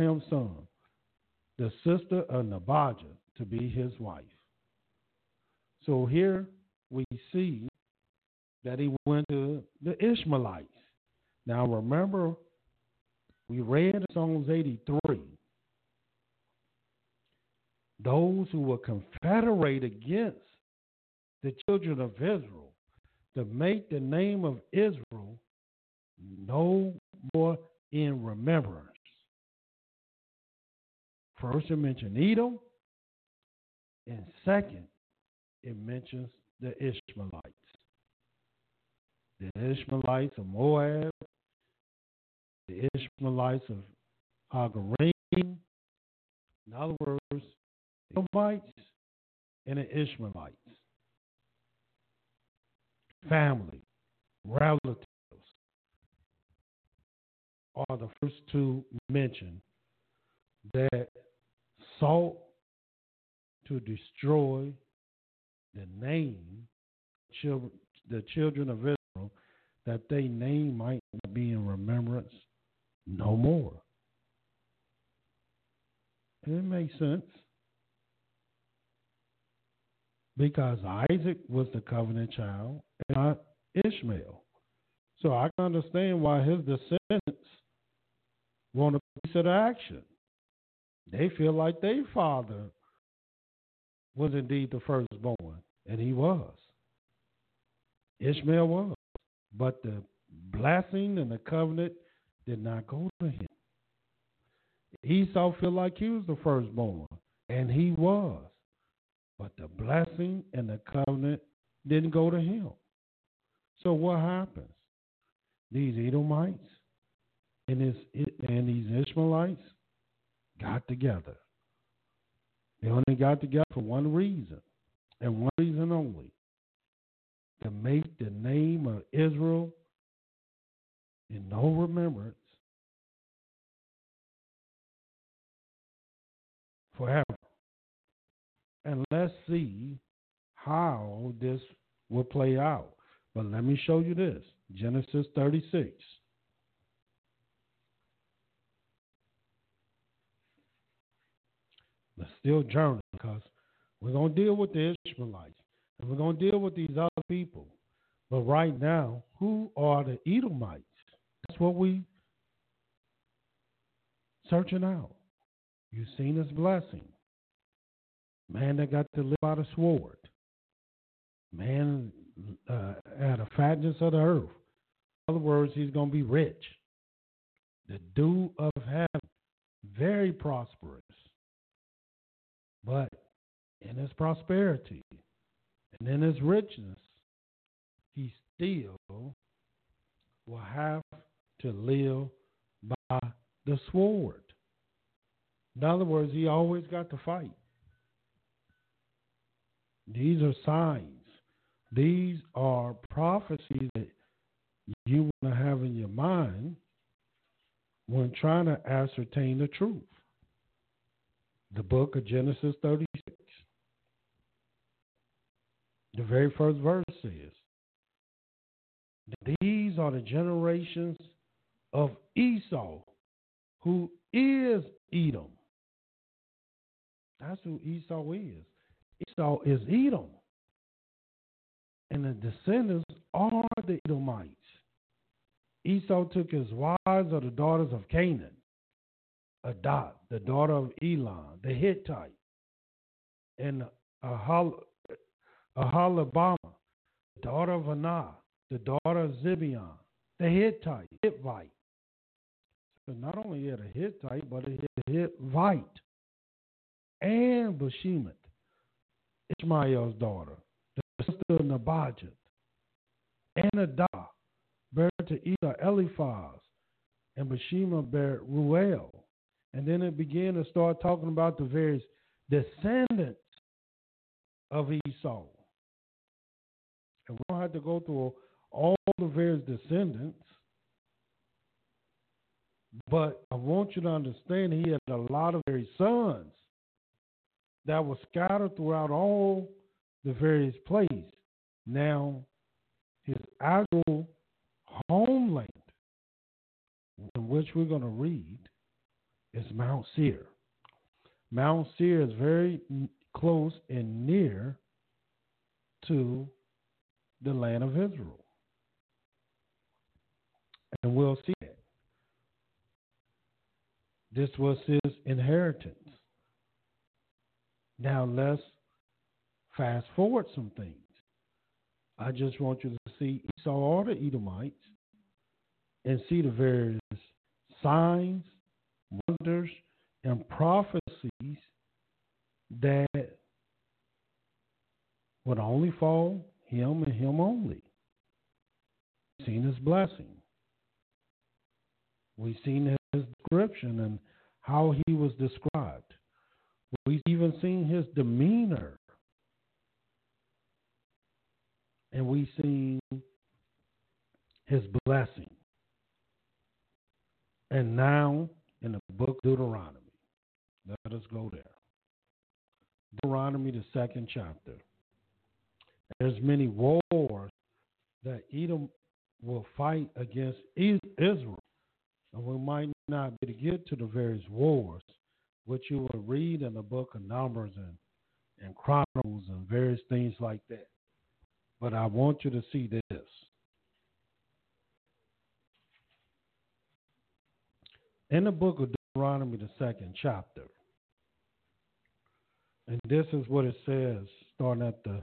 the sister of Nabajah, to be his wife. So here we see that he went to the Ishmaelites. Now remember, we read in Psalms 83, those who were confederate against the children of Israel to make the name of Israel no more in remembrance. First, it mentioned Edom, and second, it mentions the Ishmaelites. The Ishmaelites of Moab, the Ishmaelites of Hagarim, in other words, the Edomites and the Ishmaelites. Family, relatives are the first 2 mentioned that sought to destroy the name, the children of Israel, that their name might not be in remembrance no more. And it makes sense. Because Isaac was the covenant child and not Ishmael. So I can understand why his descendants want a piece of the action. They feel like their father was indeed the firstborn, and he was. Ishmael was. But the blessing and the covenant did not go to him. Esau felt like he was the firstborn, and he was. But the blessing and the covenant didn't go to him. So what happens? These Edomites and these Ishmaelites got together. They only got together for one reason, and one reason only: to make the name of Israel in no remembrance forever. And let's see how this will play out. But let me show you this. Genesis 36. Let's still journal because we're going to deal with the Ishmaelites and we're going to deal with these other people. But right now, who are the Edomites? That's what we searching out. You've seen his blessing. Man that got to live by the sword. Man had a fatness of the earth. In other words, he's going to be rich. The dew of heaven, very prosperous. But in his prosperity and in his richness, he still will have to live by the sword. In other words, he always got to fight. These are signs. These are prophecies that you want to have in your mind when trying to ascertain the truth. The book of Genesis 36. The very first verse says, these are the generations of Esau, who is Edom. That's who Esau is. Esau is Edom. And the descendants are the Edomites. Esau took his wives of the daughters of Canaan. Adat, the daughter of Elon, the Hittite, and Ahalabama, the daughter of Anah, the daughter of Zibeon, the Hittite. So not only he had a Hittite, but he had a Hittite and Bashemet, Ishmael's daughter, the sister of Nebajoth, and Adah, bare to Elah Eliphaz, and Bashemet bare Ruel. And then it began to start talking about the various descendants of Esau. And we don't have to go through all the various descendants, but I want you to understand he had a lot of various sons that were scattered throughout all the various places. Now, his actual homeland, in which we're going to read, is Mount Seir. Mount Seir is very close and near to the land of Israel. And we'll see it. This was his inheritance. Now let's fast forward some things. I just want you to see Esau or the Edomites and see the various signs, wonders, and prophecies that would only fall him and him only. We've seen his blessing. We've seen his description and how he was described. We've even seen his demeanor. And we've seen his blessing. And now, in the book of Deuteronomy, let us go there. Deuteronomy, the 2nd chapter. There's many wars that Edom will fight against Israel. And we might not be able to get to the various wars, which you will read in the book of Numbers and Chronicles and various things like that. But I want you to see this. In the book of Deuteronomy, the 2nd chapter, and this is what it says, starting at the,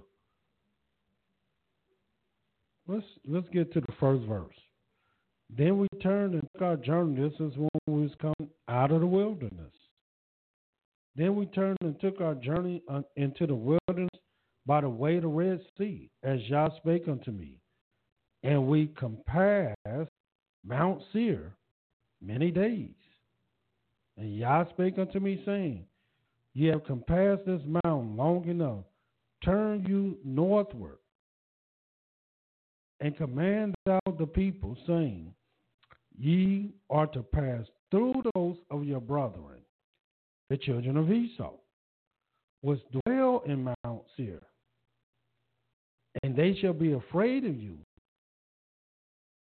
let's get to the first verse. Then we turned and took our journey. This is when we was coming out of the wilderness. Then we turned and took our journey into the wilderness by the way of the Red Sea, as Yah spake unto me. And we compassed Mount Seir many days. And Yah spake unto me, saying, Ye have compassed this mountain long enough. Turn you northward, and command thou the people, saying, Ye are to pass through the coast of your brethren, the children of Esau, which dwell in Mount Seir. And they shall be afraid of you,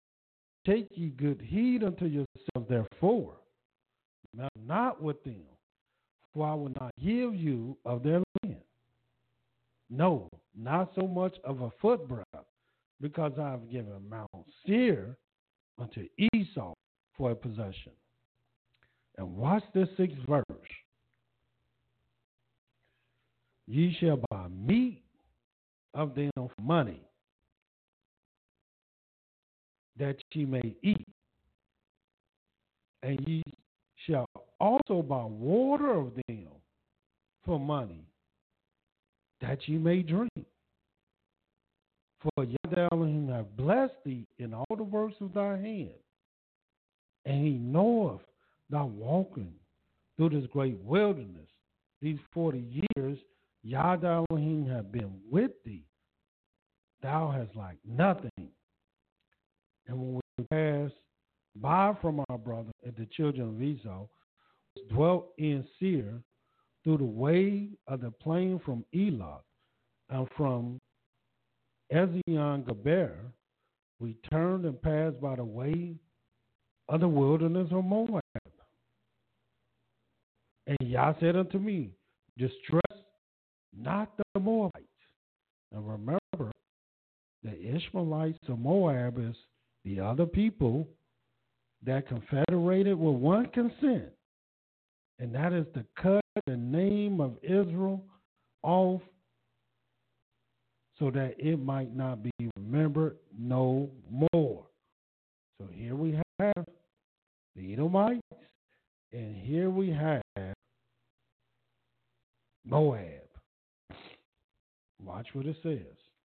Take ye good heed unto yourselves, therefore, not with them, for I will not give you of their land. No, not so much of a footbreadth, because I have given Mount Seir unto Esau for a possession. And watch this 6th verse. Ye shall buy meat of them for money, that ye may eat. And ye shall also buy water of them for money, that ye may drink. For Yahweh Elohim hath blessed thee in all the works of thy hand, and he knoweth thy walking through this great wilderness. These 40 years Yahweh Elohim hath been with thee. Thou hast lacked nothing. And when we pass by from our brother and the children of Esau, which dwelt in Seir, through the way of the plain from Elah, and from Ezion Geber, we turned and passed by the way of the wilderness of Moab. And Yah said unto me, distress not the Moabites. And remember, the Ishmaelites of Moab is the other people that confederated with one consent, and that is to cut the name of Israel off so that it might not be remembered no more. So here we have the Edomites, and here we have Moab. Watch what it says.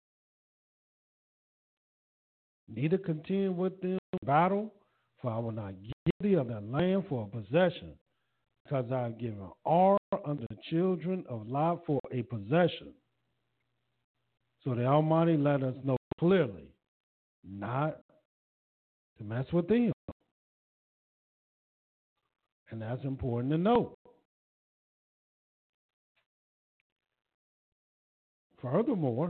Neither contend with them in battle, for I will not give thee of their land for a possession, because I have given Ar unto the children of Lot for a possession. So the Almighty let us know clearly not to mess with them. And that's important to note. Furthermore,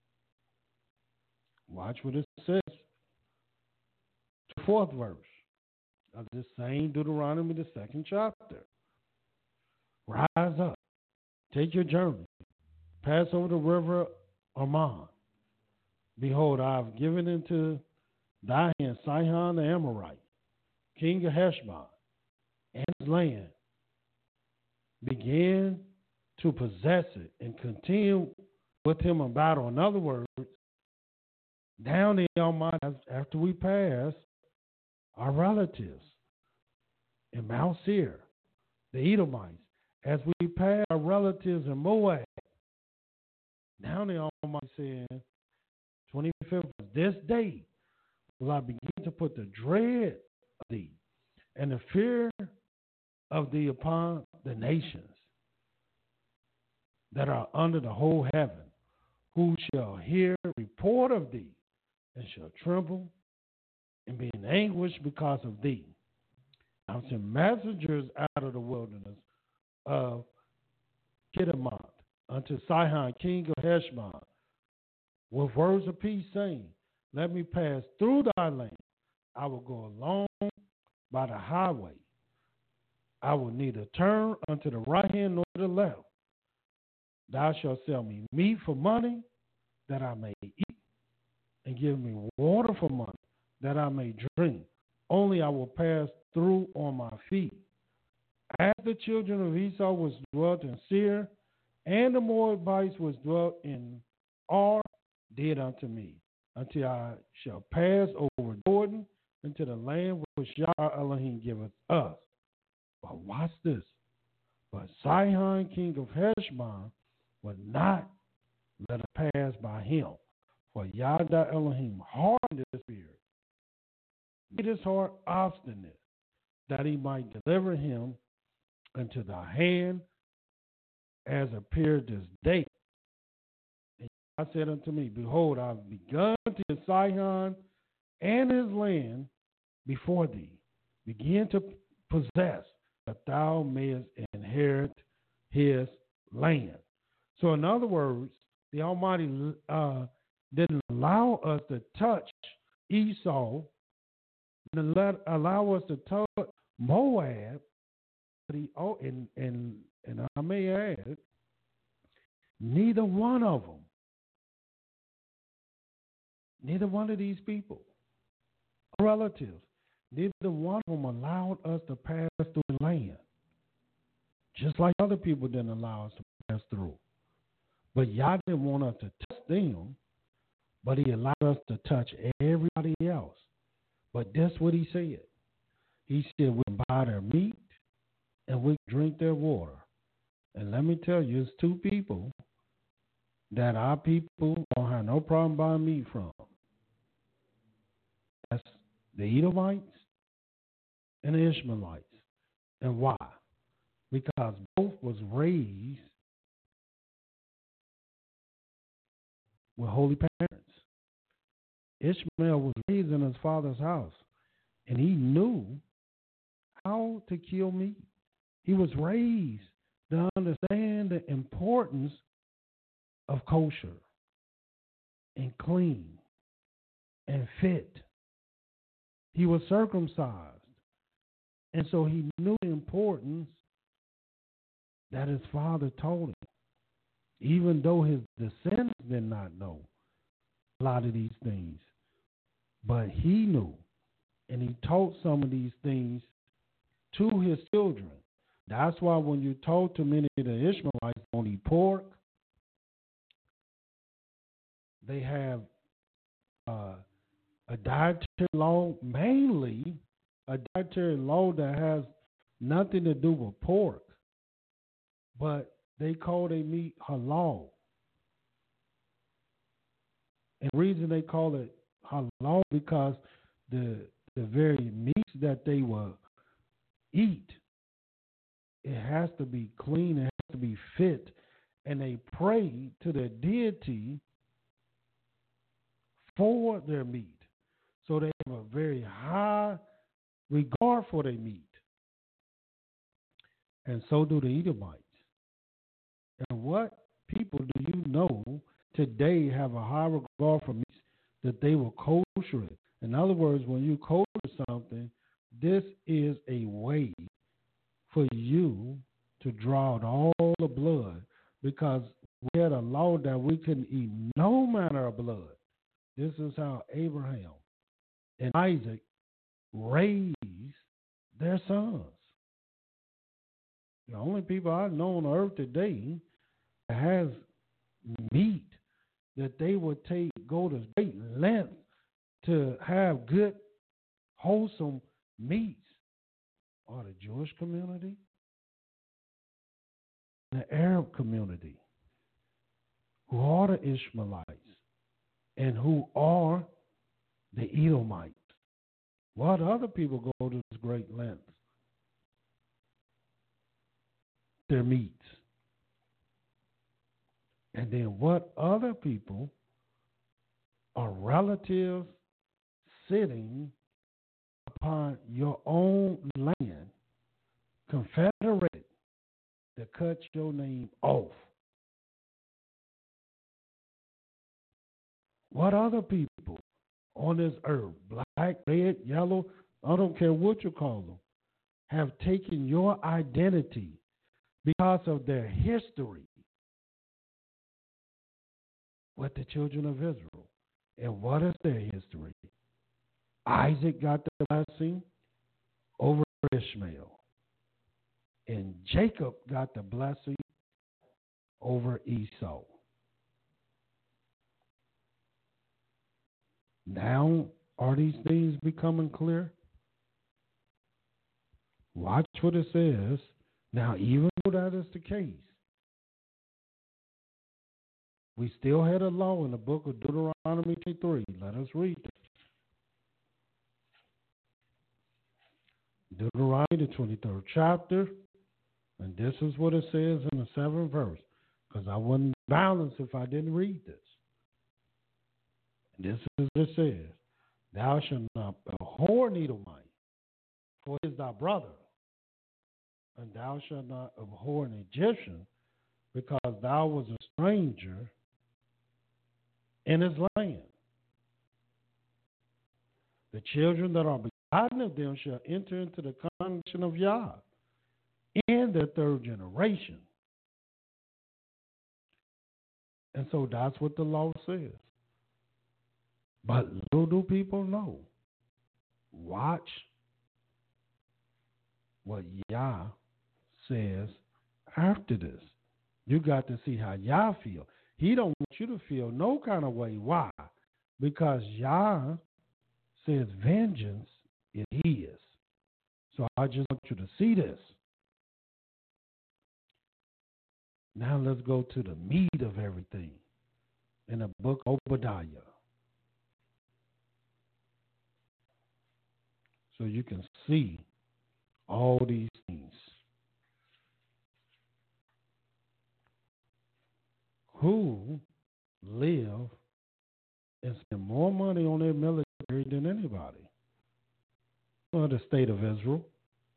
watch what it says. The 4th verse of this same Deuteronomy, the 2nd chapter. Rise up, take your journey, pass over the river Arnon. Behold, I have given into thy hand Sihon the Amorite, king of Heshbon, and his land. Begin to possess it and continue with him in battle. In other words, down the Almighty, after we pass our relatives in Mount Seir, the Edomites, as we pass our relatives in Moab, now the Almighty saying, 25th, this day will I begin to put the dread of thee and the fear of thee upon the nations that are under the whole heaven, who shall hear report of thee and shall tremble and be in anguish because of thee. I sent messengers out of the wilderness of Kidamont unto Sihon, king of Heshbon, with words of peace, saying, let me pass through thy land. I will go along by the highway. I will neither turn unto the right hand nor to the left. Thou shalt sell me meat for money, that I may eat, and give me water for money, that I may drink. Only I will pass through on my feet. As the children of Esau was dwelt in Seir, and the Moabites was dwelt in Ar, did unto me, until I shall pass over Jordan into the land which Yahweh Elohim giveth us. But watch this. But Sihon, king of Heshbon, would not let us pass by him. For Yahweh Elohim hardened his spirit, made his heart obstinate, that he might deliver him into the hand as appeared this day. And I said unto me, behold, I have begun to give Sihon and his land before thee. Begin to possess, that thou mayest inherit his land. So in other words, the Almighty didn't allow us to touch Esau and allow us to touch Moab. And I may add, neither one of them, neither one of these people, relatives, neither one of them allowed us to pass through the land, just like other people didn't allow us to pass through. But Yah didn't want us to touch them, but he allowed us to touch everybody else. But that's what he said. He said we can buy their meat and we can drink their water. And let me tell you, it's two people that our people don't have no problem buying meat from. That's the Edomites and the Ishmaelites. And why? Because both was raised with holy parents. Ishmael was raised in his father's house, and he knew how to kill meat. He was raised to understand the importance of kosher and clean and fit. He was circumcised, and so he knew the importance that his father told him, even though his descendants did not know a lot of these things. But he knew, and he taught some of these things to his children. That's why when you told to many of the Ishmaelites don't eat pork, they have a dietary law, mainly a dietary law that has nothing to do with pork, but they call their meat halal. And the reason they call it halal because the very meats that they will eat, it has to be clean, it has to be fit, and they pray to their deity for their meat. So they have a very high regard for their meat. And so do the Edomites. And what people do you know today have a high regard for meat that they will kosher it? In other words, when you kosher something, this is a way for you to draw out all the blood, because we had a law that we couldn't eat no manner of blood. This is how Abraham and Isaac raised their sons. The only people I know on earth today that has meat that they would go to great length to have good, wholesome meats are the Jewish community and the Arab community, who are the Ishmaelites and who are the Edomites. What other people go to this great length? Their meats. And then what other people are relatives sitting upon your own land, confederated to cut your name off? What other people on this earth, black, red, yellow, I don't care what you call them, have taken your identity because of their history with the children of Israel? And what is their history? Isaac got the blessing over Ishmael, and Jacob got the blessing over Esau. Now, are these things becoming clear? Watch what it says. Now, even though that is the case, we still had a law in the book of Deuteronomy 3. Let us read it. Deuteronomy, the 23rd chapter, and this is what it says in the 7th verse, because I wouldn't balance if I didn't read this. This is what it says: Thou shalt not abhor an Edomite, for he is thy brother, and thou shalt not abhor an Egyptian, because thou was a stranger in his land. The children that are none of them shall enter into the congregation of Yah in the third generation. And so that's what the law says. But little do people know. Watch what Yah says after this. You got to see how Yah feel. He don't want you to feel no kind of way. Why? Because Yah says vengeance is his. So I just want you to see this. Now let's go to the meat of everything in the book of Obadiah. So you can see all these things. Who live and spend more money on their military than anybody? Well, the state of Israel.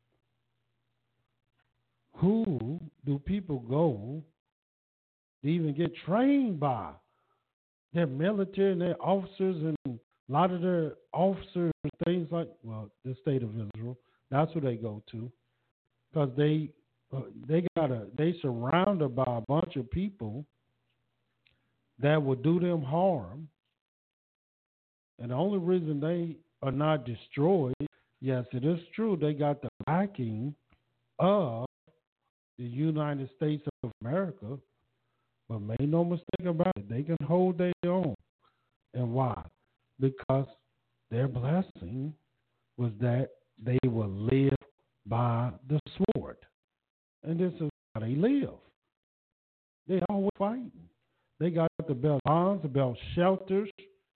Who do people go to even get trained by? Their military and their officers, and a lot of their officers, things like, well, the state of Israel. That's who they go to, because they surrounded by a bunch of people that will do them harm, and the only reason they are not destroyed, yes, it is true, they got the backing of the United States of America, but make no mistake about it, they can hold their own. And why? Because their blessing was that they will live by the sword. And this is how they live. They always fighting. They got the belt bonds, the belt shelters.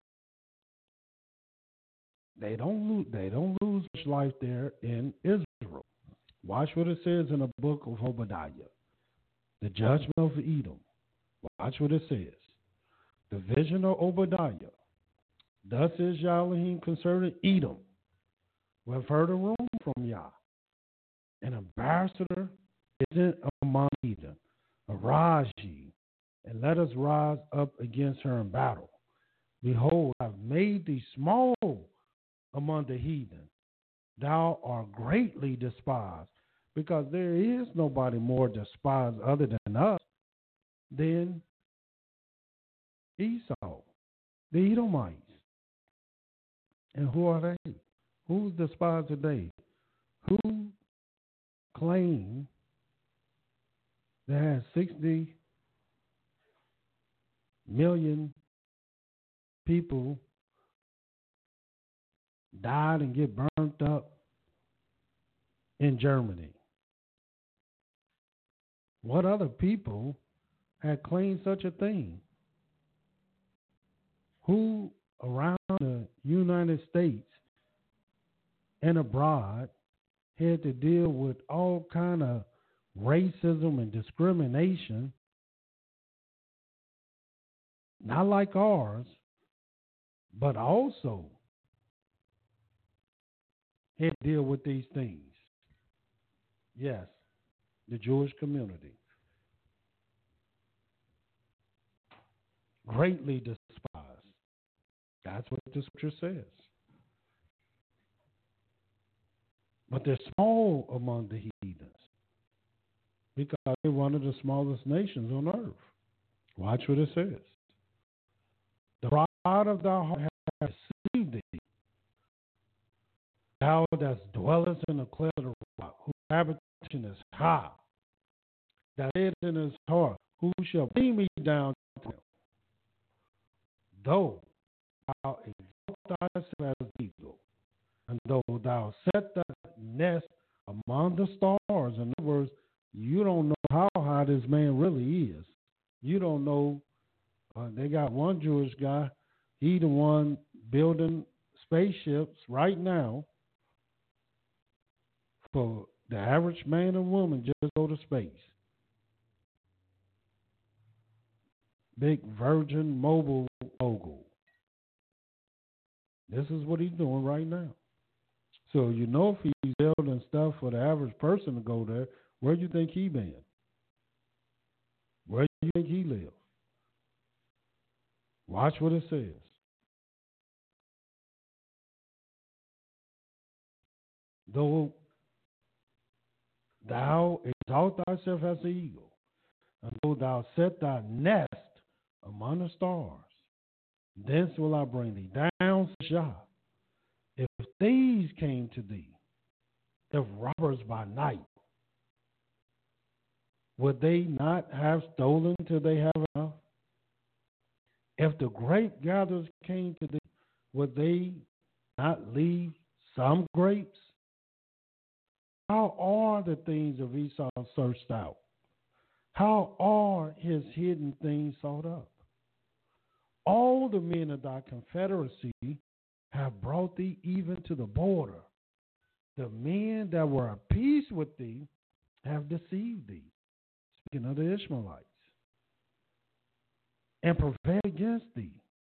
They don't lose much life there in Israel. Watch what it says in the book of Obadiah. The judgment of Edom. Watch what it says. The vision of Obadiah. Thus is Yah Elohim concerning Edom. We have heard a rumor from Yah. An ambassador is in among Edom. Arise ye, and let us rise up against her in battle. Behold, I have made thee small among the heathen. Thou art greatly despised, because there is nobody more despised other than us than Esau, the Edomites. And who are they? Who's despised today? Who claim that has 60 million people died and get burnt up in Germany? What other people had claimed such a thing? Who around the United States and abroad had to deal with all kind of racism and discrimination, not like ours, but also had to deal with these things? Yes, the Jewish community. Greatly despised. That's what the scripture says. But they're small among the heathens because they're one of the smallest nations on earth. Watch what it says. The pride of thy heart hath deceived thee. Thou that dwellest in the cleft of the rock, whose habitation is high, that said in his heart, who shall bring me down to him? Though thou exalt thyself as eagle, and though thou set thy nest among the stars. In other words, you don't know how high this man really is. You don't know. They got one Jewish guy. He the one building spaceships right now for the average man and woman just to go to space. Big Virgin Mobile mogul. This is what he's doing right now. So you know if he's building stuff for the average person to go there, where do you think he been? Where do you think he lives? Watch what it says. Though thou exalt thyself as the eagle, and though thou set thy nest among the stars, thence will I bring thee down, says Yah. If thieves came to thee, if robbers by night, would they not have stolen till they have enough? If the grape gatherers came to thee, would they not leave some grapes? How are the things of Esau searched out? How are his hidden things sought up? All the men of thy confederacy have brought thee even to the border. The men that were at peace with thee have deceived thee. Speaking of the Ishmaelites. And prevailed against thee.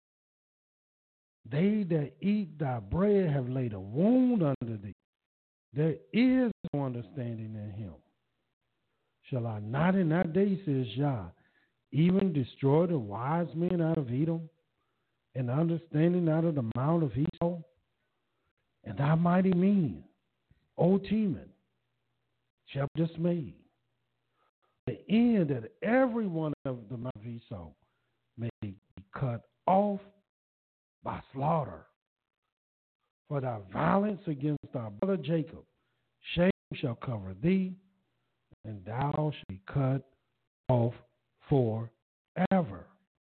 They that eat thy bread have laid a wound under thee. There is no understanding in him. Shall I not in that day, says Yah, even destroy the wise men out of Edom, and understanding out of the mount of Esau? And thy mighty men, O Teman, shall be dismayed. The end that every one of the mount of Esau may be cut off by slaughter. For thy violence against thy brother Jacob, shame shall cover thee, and thou shalt be cut off forever.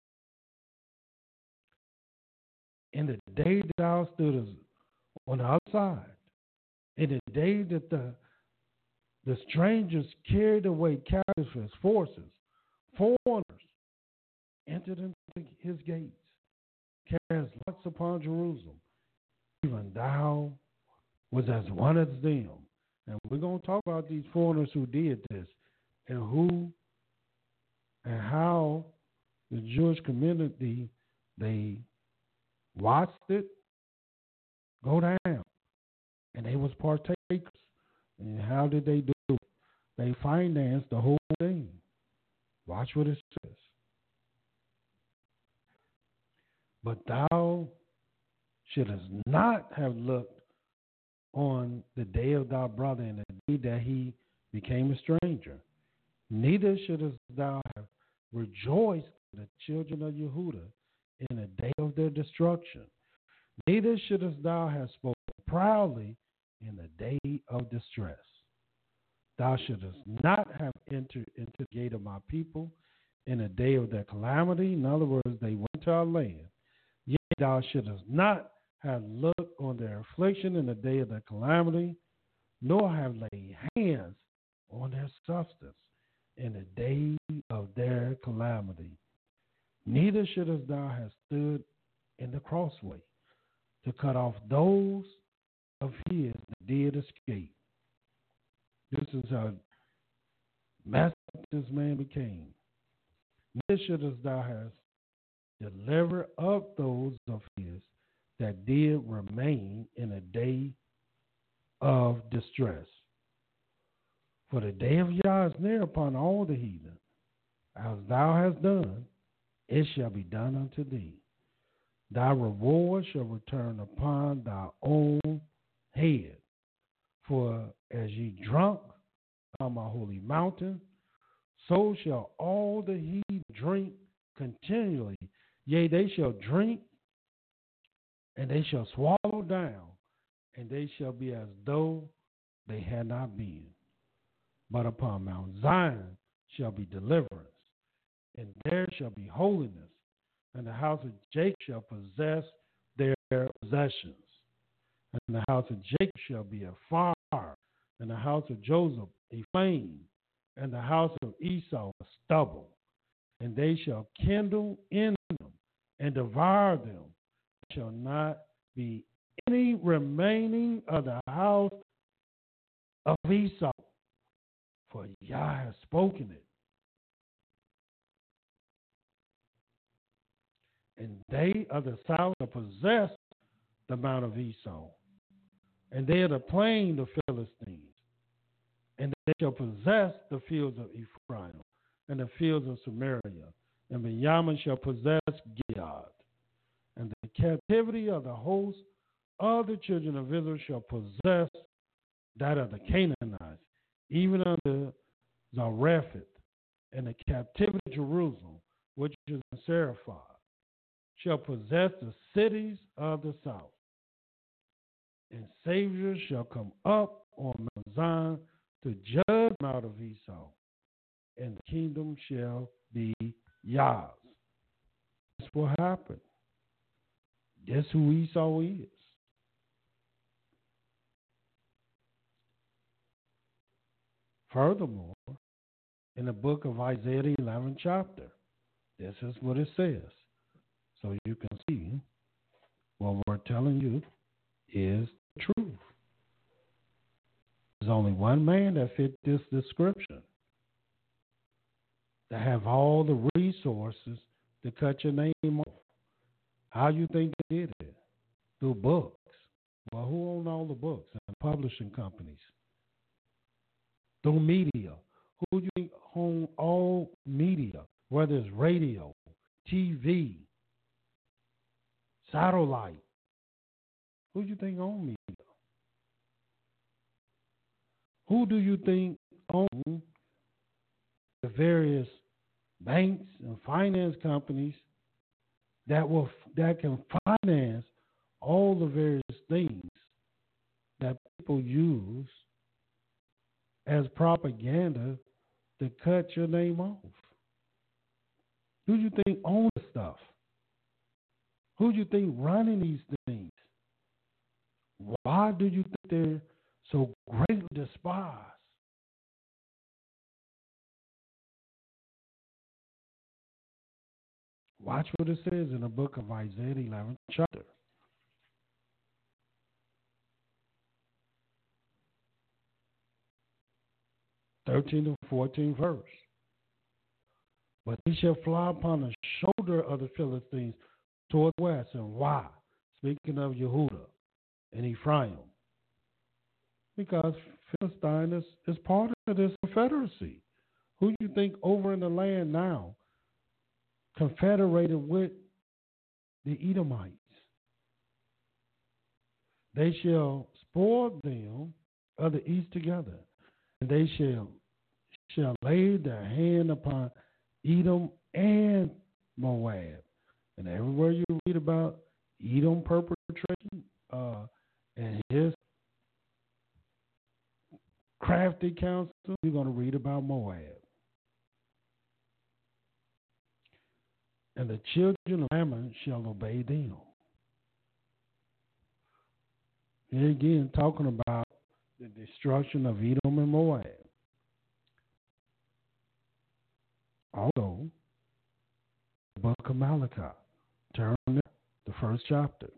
In the day that thou stoodest on the other side, in the day that the strangers carried away captives his forces, foreigners entered into his gates, cast lots upon Jerusalem. Even thou was as one of them. And we're going to talk about these foreigners who did this, and who and how the Jewish community, they watched it go down, and they was partakers. And how did they do it? They financed the whole thing. Watch what it says. But thou shouldest not have looked on the day of thy brother, and the day that he became a stranger. Neither shouldest thou have rejoiced in the children of Yehudah in the day of their destruction. Neither shouldest thou have spoken proudly in the day of distress. Thou shouldest not have entered into the gate of my people in the day of their calamity. In other words, they went to our land. Yet thou shouldest not have looked on their affliction in the day of their calamity, nor have laid hands on their substance in the day of their calamity. Neither shouldest thou have stood in the crossway to cut off those of his that did escape. This is how messed up this man became. Neither shouldest thou have delivered up those of his that did remain in a day of distress. For the day of Yah is near upon all the heathen. As thou hast done, it shall be done unto thee. Thy reward shall return upon thy own head. For as ye drunk on my holy mountain, so shall all the heathen drink continually. Yea, they shall drink, and they shall swallow down, and they shall be as though they had not been. But upon Mount Zion shall be deliverance, and there shall be holiness, and the house of Jacob shall possess their possessions. And the house of Jacob shall be a fire, and the house of Joseph a flame, and the house of Esau a stubble. And they shall kindle in them and devour them. There shall not be any remaining of the house of Esau, for Yah has spoken it. And they of the south shall possess the mount of Esau, and they of the plain the Philistines, and they shall possess the fields of Ephraim, and the fields of Samaria, and Benjamin shall possess Gilead, and the captivity of the host of the children of Israel shall possess that of the Canaanites, even unto Zarephath, and the captivity of Jerusalem, which is in Seraphah, shall possess the cities of the south. And saviors shall come up on Mount Zion to judge out of Esau, and the kingdom shall be Yah's. That's what happened. That's who Esau is. Furthermore, in the book of Isaiah, the 11th chapter, this is what it says. So you can see what we're telling you is the truth. There's only one man that fit this description, that have all the resources to cut your name off. How you think they did it? Through books. Well, who own all the books and publishing companies? Through media. Who do you think own all media, whether it's radio, TV, satellite? Who do you think own media? Who do you think own the various banks and finance companies that can finance all the various things that people use as propaganda to cut your name off? Who do you think owns the stuff? Who do you think running these things? Why do you think they're so greatly despised? Watch what it says in the book of Isaiah, the 11th chapter. (13 to 14 verse). But they shall fly upon the shoulder of the Philistines toward the west. And why? Speaking of Yehuda and Ephraim. Because Philistine is part of this confederacy. Who do you think over in the land now confederated with the Edomites? They shall spoil them of the east together, and they shall lay their hand upon Edom and Moab. And everywhere you read about Edom perpetration and his crafty counsel, you're going to read about Moab. And the children of Ammon shall obey them. Here again, talking about the destruction of Edom and Moab. Also, the book of Malachi. Turn to the first chapter.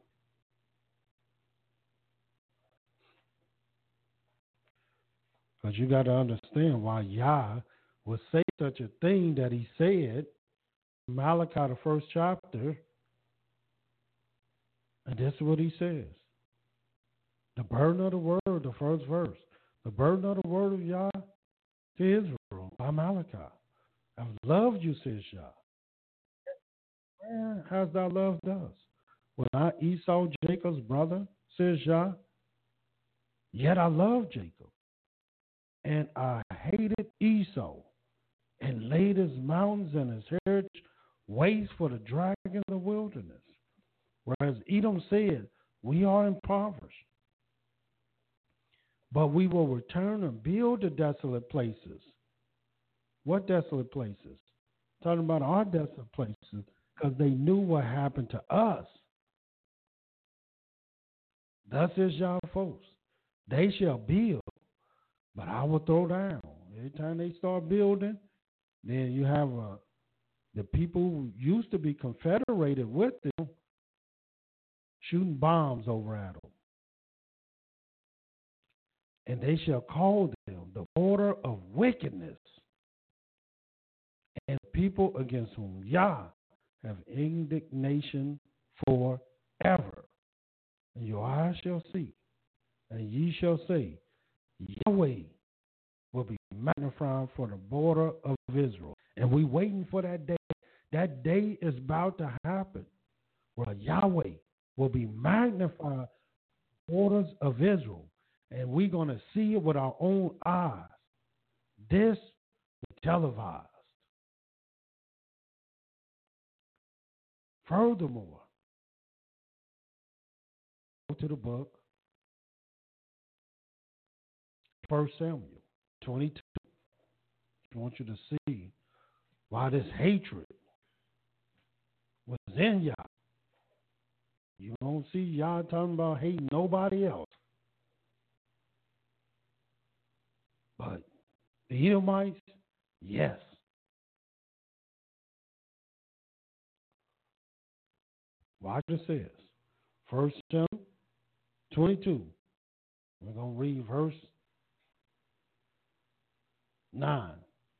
Because you got to understand why Yah would say such a thing that he said in Malachi, the first chapter. And this is what he says. The burden of the word, the first verse. The burden of the word of Yah to Israel by Malachi. I've loved you, says Yah. Where has thou loved us? Was not Esau Jacob's brother, says Yah? Yet I loved Jacob. And I hated Esau, and laid his mountains and his heritage waste for the dragon of the wilderness. Whereas Edom said, we are impoverished, but we will return and build the desolate places. What desolate places? Talking about our desolate places, because they knew what happened to us. Thus is Yah folks. They shall build, but I will throw down. Every time they start building, then you have the people who used to be confederated with them shooting bombs over at them. And they shall call them the border of wickedness, and people against whom Yah have indignation forever. And your eyes shall see, and ye shall say, Yahweh will be magnified for the border of Israel. And we waiting for that day. That day is about to happen, where Yahweh will be magnified borders of Israel. and we're going to see it with our own eyes. This was televised. Furthermore, go to the book, 1 Samuel 22. I want you to see why this hatred was in Yah. You don't see Yah talking about hating nobody else. But the Edomites, yes. Watch what it says. 1 Samuel 22. We're going to read verse 9.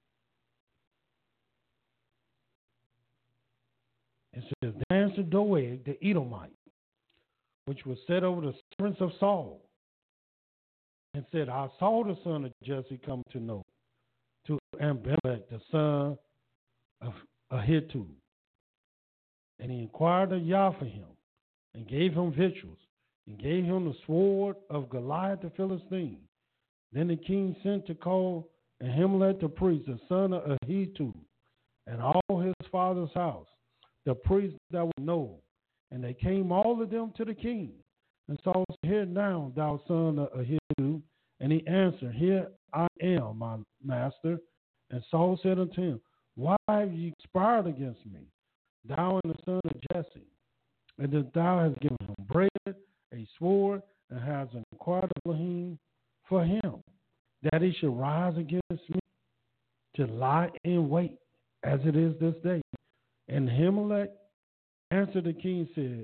It says, "Then answered Doeg the Edomite, which was set over the servants of Saul, and said, I saw the son of Jesse come to know, to Abimelech, the son of Ahitub. And he inquired of Yah for him, and gave him victuals, and gave him the sword of Goliath the Philistine. Then the king sent to call Ahimelech the priest, the son of Ahitub, and all his father's house, the priests that were Nob. And they came all of them to the king. And Saul said, Hear now, thou son of Ahitub. And he answered, Here I am, my master. And Saul said unto him, Why have ye conspired against me, thou and the son of Jesse? And that thou hast given him bread, a sword, and hast inquired of Elohim for him, that he should rise against me, to lie in wait, as it is this day. And Ahimelech answered the king, said,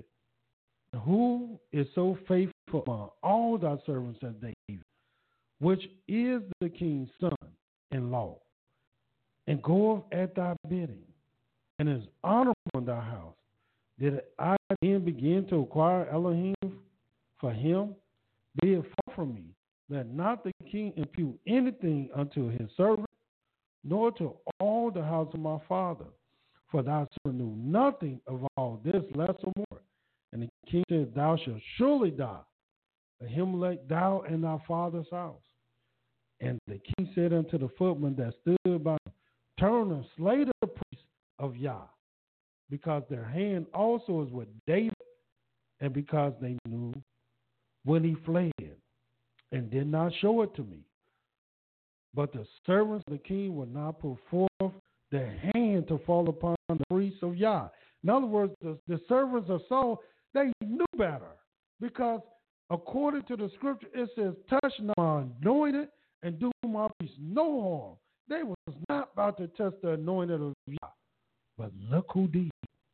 Who is so faithful among all thy servants as David, which is the king's son-in-law, and goeth at thy bidding, and is honorable in thy house? Did I then begin to acquire Elohim for him? Be it far from me, let not the king impute anything unto his servant, nor to all the house of my father. For thy servant knew nothing of all this, less or more. And the king said, Thou shalt surely die, Ahimelech, thou and thy father's house. And the king said unto the footman that stood by him, Turn and slay the priests of Yah, because their hand also is with David, and because they knew when he fled, and did not show it to me. But the servants of the king would not put forth their hand to fall upon the priests of Yah. In other words, the servants of Saul, they knew better, because according to the scripture, it says, Touch not my anointed and do my priests no harm. They was not about to touch the anointed of Yah. But look who did.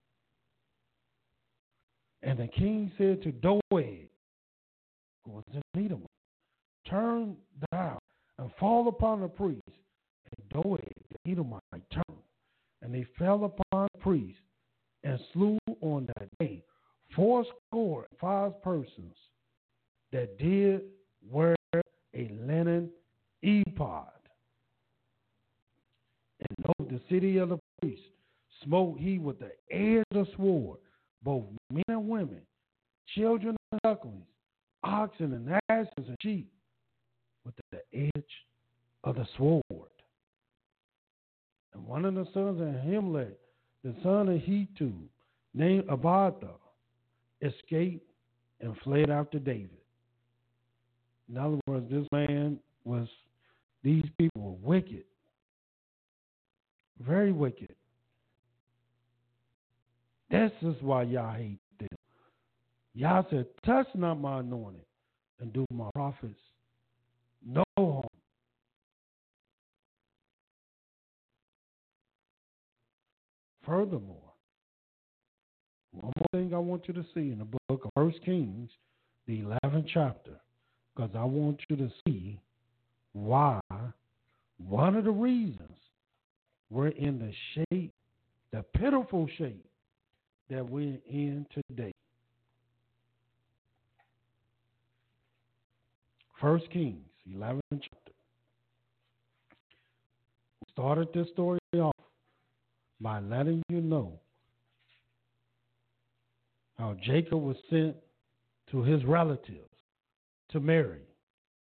And the king said to Doeg, who was in Edom, Turn thou and fall upon the priests. And Doeg, the Edomite, turned, and they fell upon the priests, and slew on that day 75 persons that did wear a linen ephod. And of the city of the priests smote he with the edge of the sword, both men and women, children and sucklings, oxen and asses and sheep, with the edge of the sword. And one of the sons of Ahimelech, the son of Ahitub, named Abiathar, escaped and fled after David. In other words, these people were wicked, very wicked. This is why Yah hated them. Yah said, Touch not my anointed and do my prophets no harm. Furthermore, one more thing I want you to see in the book of 1 Kings, the 11th chapter, because I want you to see why one of the reasons we're in the shape, the pitiful shape that we're in today. 1 Kings, 11th chapter. We started this story off by letting you know how Jacob was sent to his relatives to marry.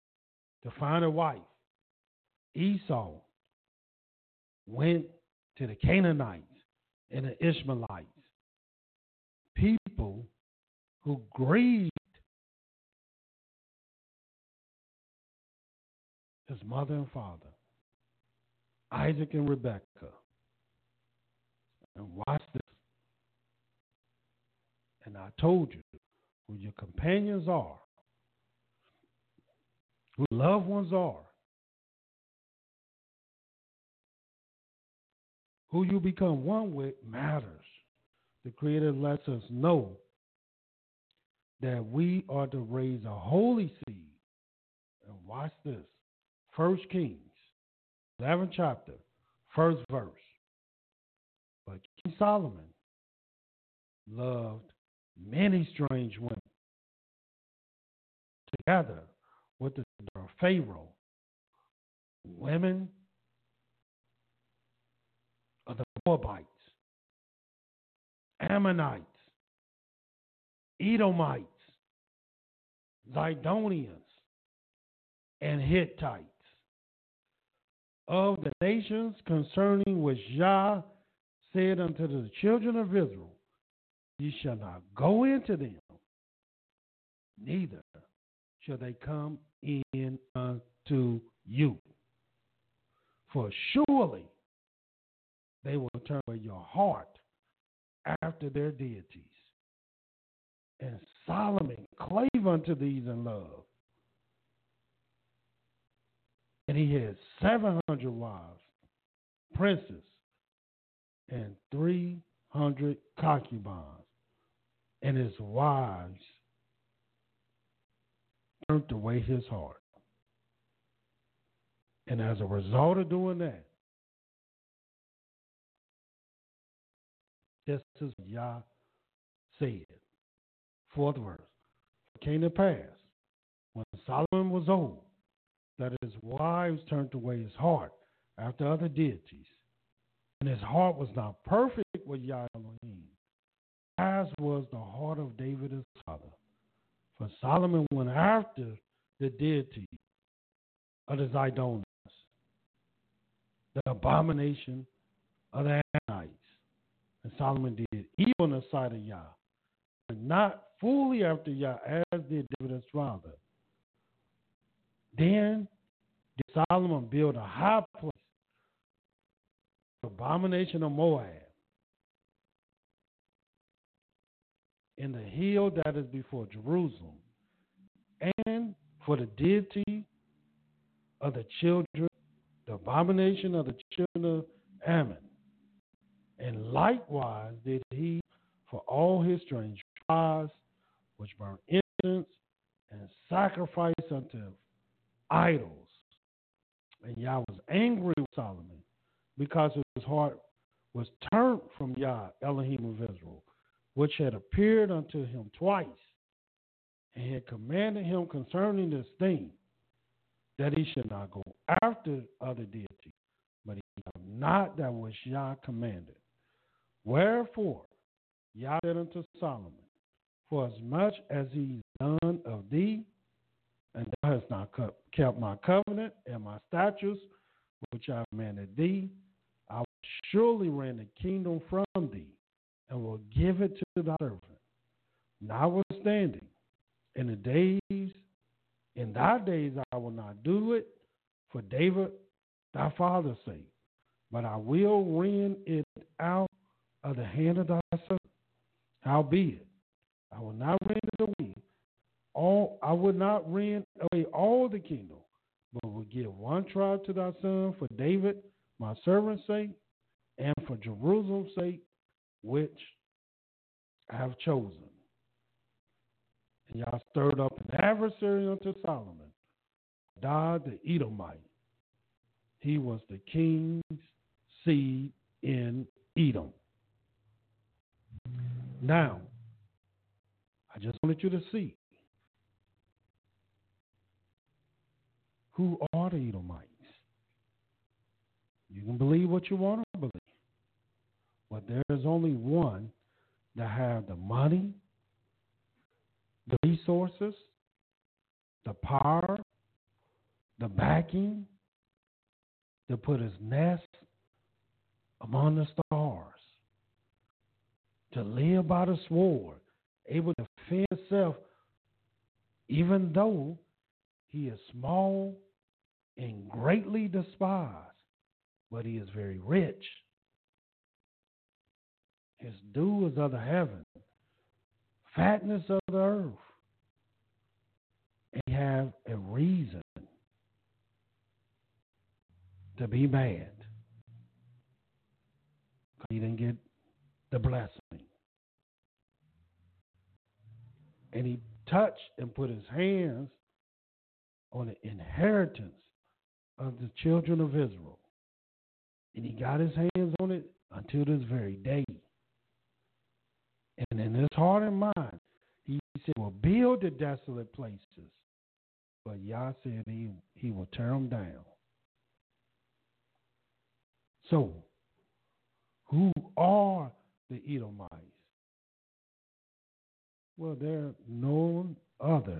to find a wife. Esau went to the Canaanites and the Ishmaelites, people who grieved his mother and father, Isaac and Rebekah. And watch this. And I told you who your companions are, who loved ones are, who you become one with matters. The Creator lets us know that we are to raise a holy seed. And watch this. 1 Kings, 11th chapter, 1st verse. But King Solomon loved many strange women, together with the daughter of Pharaoh, women of the Moabites, Ammonites, Edomites, Zidonians, and Hittites, of the nations concerning which Yah said unto the children of Israel, ye shall not go into them, neither shall they come in unto you. For surely they will turn away your heart after their deities. And Solomon clave unto these in love. And he had 700 wives, princes, and 300 concubines. And his wives turned away his heart. And as a result of doing that, this is what Yah said. 4th verse. It came to pass, when Solomon was old, that his wives turned away his heart after other deities. And his heart was not perfect with Yah Elohim, as was the heart of David his father. For Solomon went after the deity of the Zidonians, the abomination of the Ammonites. And Solomon did evil in the sight of Yah, but not fully after Yah, as did David his father. Then did Solomon build a high place, the abomination of Moab, in the hill that is before Jerusalem, and for the deity of the children, the abomination of the children of Ammon. And likewise did he for all his strange gods, which burn incense and sacrifice unto idols. And Yah was angry with Solomon, because his heart was turned from Yah, Elohim of Israel, which had appeared unto him twice, and had commanded him concerning this thing, that he should not go after other deities, but he did not that which Yah commanded. Wherefore Yah said unto Solomon, for as much as he's done of thee, and thou hast not kept my covenant and my statutes, which I commanded thee, I will surely rend the kingdom from thee, and will give it to thy servant. Notwithstanding, in thy days I will not do it for David thy father's sake, but I will rend it out of the hand of thy servant. Howbeit, I will not rend it away. I would not rend away all the kingdom, but will give one tribe to thy son for David, my servant's sake, and for Jerusalem's sake, which I have chosen. And Yah stirred up an adversary unto Solomon, Hadad the Edomite. He was the king's seed in Edom. Now, I just wanted you to see, who are the Edomites? You can believe what you want to believe, but there is only one that have the money, the resources, the power, the backing to put his nest among the stars, to live by the sword, able to defend himself, even though he is small and greatly despised, but he is very rich. His dew is of the heaven, fatness of the earth. And he have a reason to be mad. He didn't get the blessing. And he touched and put his hands on the inheritance of the children of Israel. And he got his hands on it until this very day. And in his heart and mind, he said, well, build the desolate places. But Yah said he will tear them down. So, who are the Edomites? Well, they're none other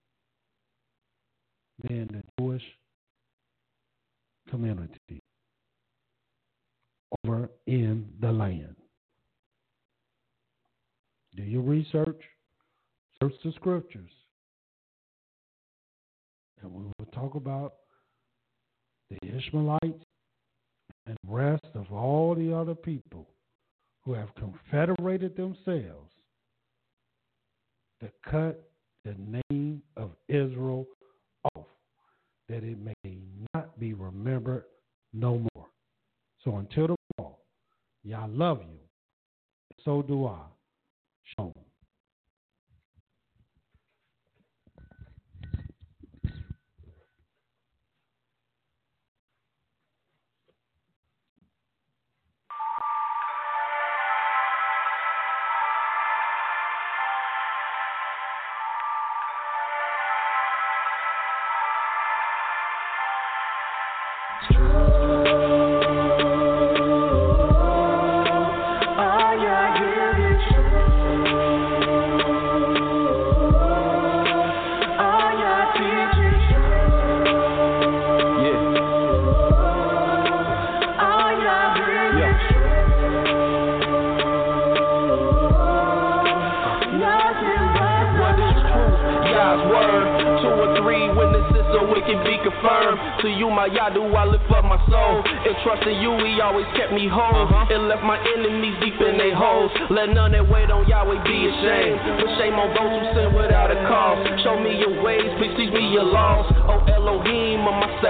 than the Jewish community over in the land. Do your research, search the scriptures, and we will talk about the Ishmaelites and the rest of all the other people who have confederated themselves to cut the name of Israel off, that it may not be remembered no more. So until tomorrow, Yah love you. So do I. Shalom. To you, my Yadu, I lift up my soul. And trusting you, he always kept me whole. And left my enemies deep in their holes. Let none that wait on Yahweh be ashamed. But shame on those who sin without a cause. Show me your ways, please teach me your laws. Oh Elohim, of my